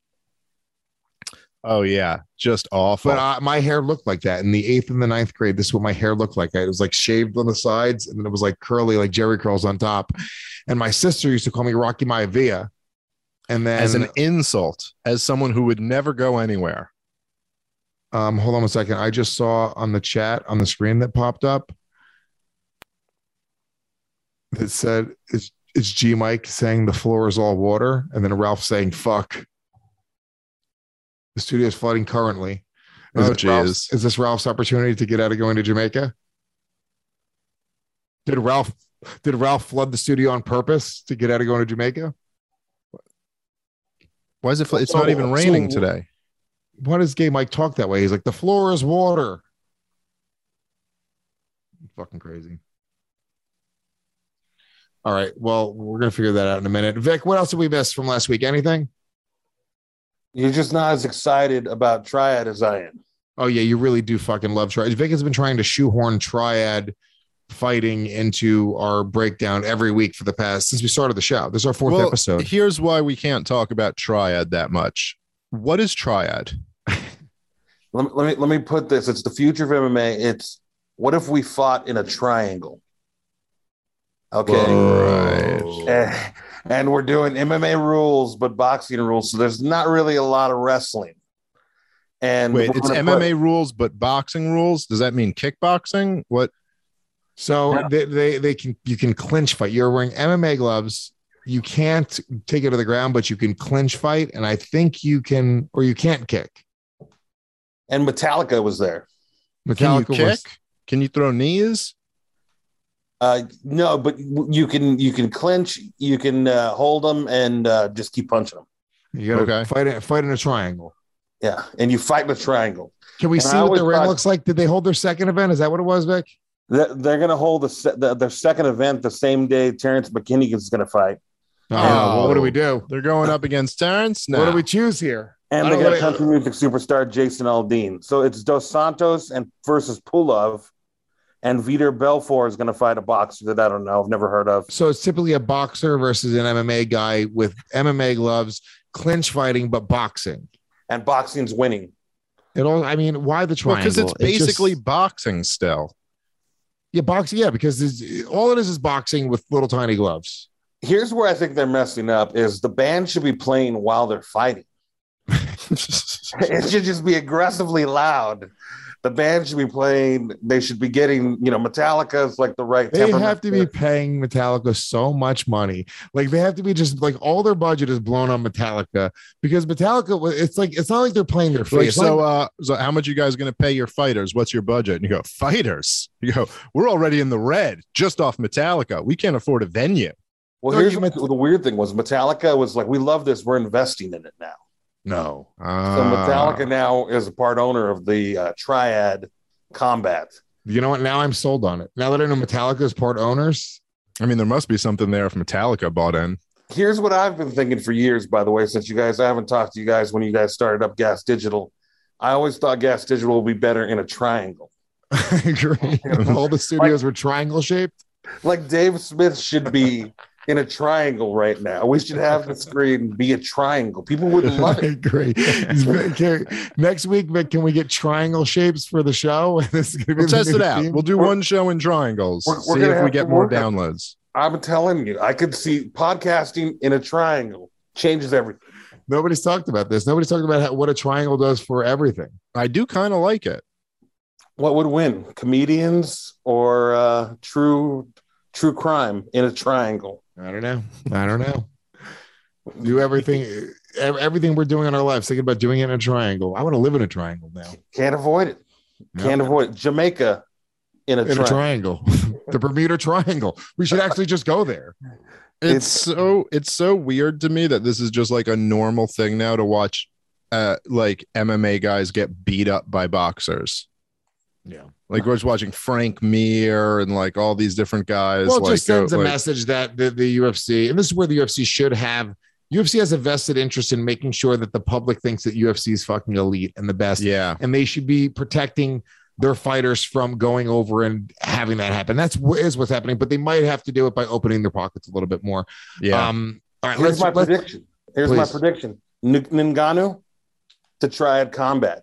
Oh yeah, just awful. But my hair looked like that in the 8th and the 9th grade. This is what my hair looked like. It was like shaved on the sides, and then it was like curly, like Jerry curls on top. And my sister used to call me Rocky Maivia. And then as an insult, as someone who would never go anywhere. Hold on a second. I just saw on the chat on the screen that popped up that said it's G Mike saying the floor is all water, and then Ralph saying fuck. The studio is flooding currently. Is this Ralph's opportunity to get out of going to Jamaica? Did Ralph flood the studio on purpose to get out of going to Jamaica? Why is it? It's not even raining today. Why does Gay Mike talk that way? He's like, the floor is water. Fucking crazy. All right. Well, we're going to figure that out in a minute. Vic, what else did we miss from last week? Anything? You're just not as excited about Triad as I am. Oh, yeah. You really do fucking love Triad. Vic has been trying to shoehorn Triad fighting into our breakdown every week for the past, since we started the show. This is our 4th episode. Here's why we can't talk about Triad that much. What is Triad? Let me put this. It's the future of MMA. It's what if we fought in a triangle? Okay. Right. And we're doing MMA rules, but boxing rules. So there's not really a lot of wrestling. And wait, it's MMA rules, but boxing rules? Does that mean kickboxing? What? So you can clinch fight. You're wearing MMA gloves. You can't take it to the ground, but you can clinch fight. And I think you can, or you can't kick. And Metallica was there. Metallica can you kick? Can you throw knees? No, but you can clinch, you can hold them and just keep punching them. You got to fight in a triangle. Yeah, and you fight in a triangle. Can we see what the ring looks like? Did they hold their second event? Is that what it was, Vic? They're going to hold their second event the same day Terrence McKinney is going to fight. Well, what do we do? They're going up against Terrence now. What do we choose here? And they got country music superstar Jason Aldean. So it's Dos Santos versus Pulov. And Vitor Belfort is going to fight a boxer that I don't know. I've never heard of. So it's typically a boxer versus an MMA guy with MMA gloves, clinch fighting, but boxing. And boxing's winning. Why the triangle? Because it's basically boxing still. Yeah, boxing. Yeah, because all it is boxing with little tiny gloves. Here's where I think they're messing up is the band should be playing while they're fighting. It should just be aggressively loud. The band should be playing. They should be getting, Metallica is like the right. They have to be paying Metallica so much money. Like they have to be just like all their budget is blown on Metallica because Metallica. It's not like they're playing their face. So how much you guys going to pay your fighters? What's your budget? And you go, fighters. You go, we're already in the red just off Metallica. We can't afford a venue. Well, here's the weird thing was Metallica was like, we love this. We're investing in it now. No. So Metallica now is a part owner of the Triad Combat. You know what? Now I'm sold on it. Now that I know Metallica is part owners. I mean, there must be something there if Metallica bought in. Here's what I've been thinking for years, by the way, since I haven't talked to you guys when you guys started up Gas Digital. I always thought Gas Digital would be better in a triangle. I agree. All the studios were triangle shaped. Like Dave Smith should be in a triangle right now. We should have the screen be a triangle. People would love I it. agree. Next week, Vic, can we get triangle shapes for the show? This is gonna be We'll the test new it out. theme. We'll do one show in triangles. We're See gonna if we have get to more work on- downloads. I'm telling you, I could see podcasting in a triangle changes everything. Nobody's talked about this. Nobody's talked about what a triangle does for everything. I do kind of like it. What would win, comedians or true crime in a triangle? I don't know. Do everything we're doing in our lives, thinking about doing it in a triangle. I want to live in a triangle now. Can't avoid it. Can't avoid it. Jamaica in a triangle. The Bermuda Triangle. We should actually just go there. It's so weird to me that this is just like a normal thing now to watch like MMA guys get beat up by boxers. Yeah. Like we're just watching Frank Mir and like all these different guys. Well, it like, just sends a like- message that the UFC, and this is where the UFC should have. UFC has a vested interest in making sure that the public thinks that UFC is fucking elite and the best. Yeah. And they should be protecting their fighters from going over and having that happen. That's what's happening, but they might have to do it by opening their pockets a little bit more. Yeah. All right. Here's my prediction. Please. Ngannou to Triad Combat.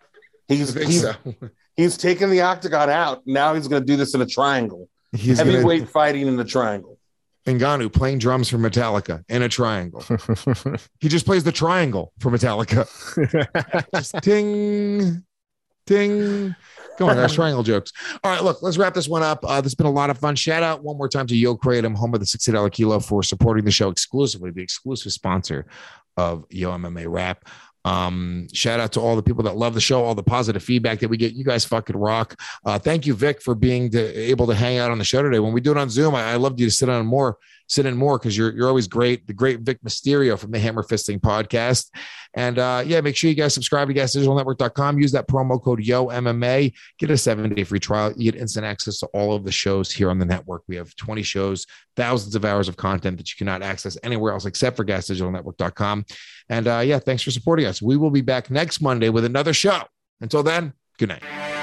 He's taken the octagon out. Now he's going to do this in a triangle. He's Heavyweight fighting in the triangle. Ngannou playing drums for Metallica in a triangle. He just plays the triangle for Metallica. Just ting, ting. Come on, guys, triangle jokes. All right, look, let's wrap this one up. This has been a lot of fun. Shout out one more time to Yo Kratom, home of the $60 kilo, for supporting the show exclusively, the exclusive sponsor of Yo MMA Rap. Shout out to all the people that love the show, all the positive feedback that we get. You guys fucking rock. Thank you, Vic, for being able to hang out on the show today. When we do it on Zoom, I love you to sit in more because you're always great. The great Vic Mysterio from the Hammer Fisting podcast. And make sure you guys subscribe to GasDigitalNetwork.com. Use that promo code YOMMA. Get a 7-day free trial. You get instant access to all of the shows here on the network. We have 20 shows, thousands of hours of content that you cannot access anywhere else except for GasDigitalNetwork.com. And thanks for supporting us. We will be back next Monday with another show. Until then, good night.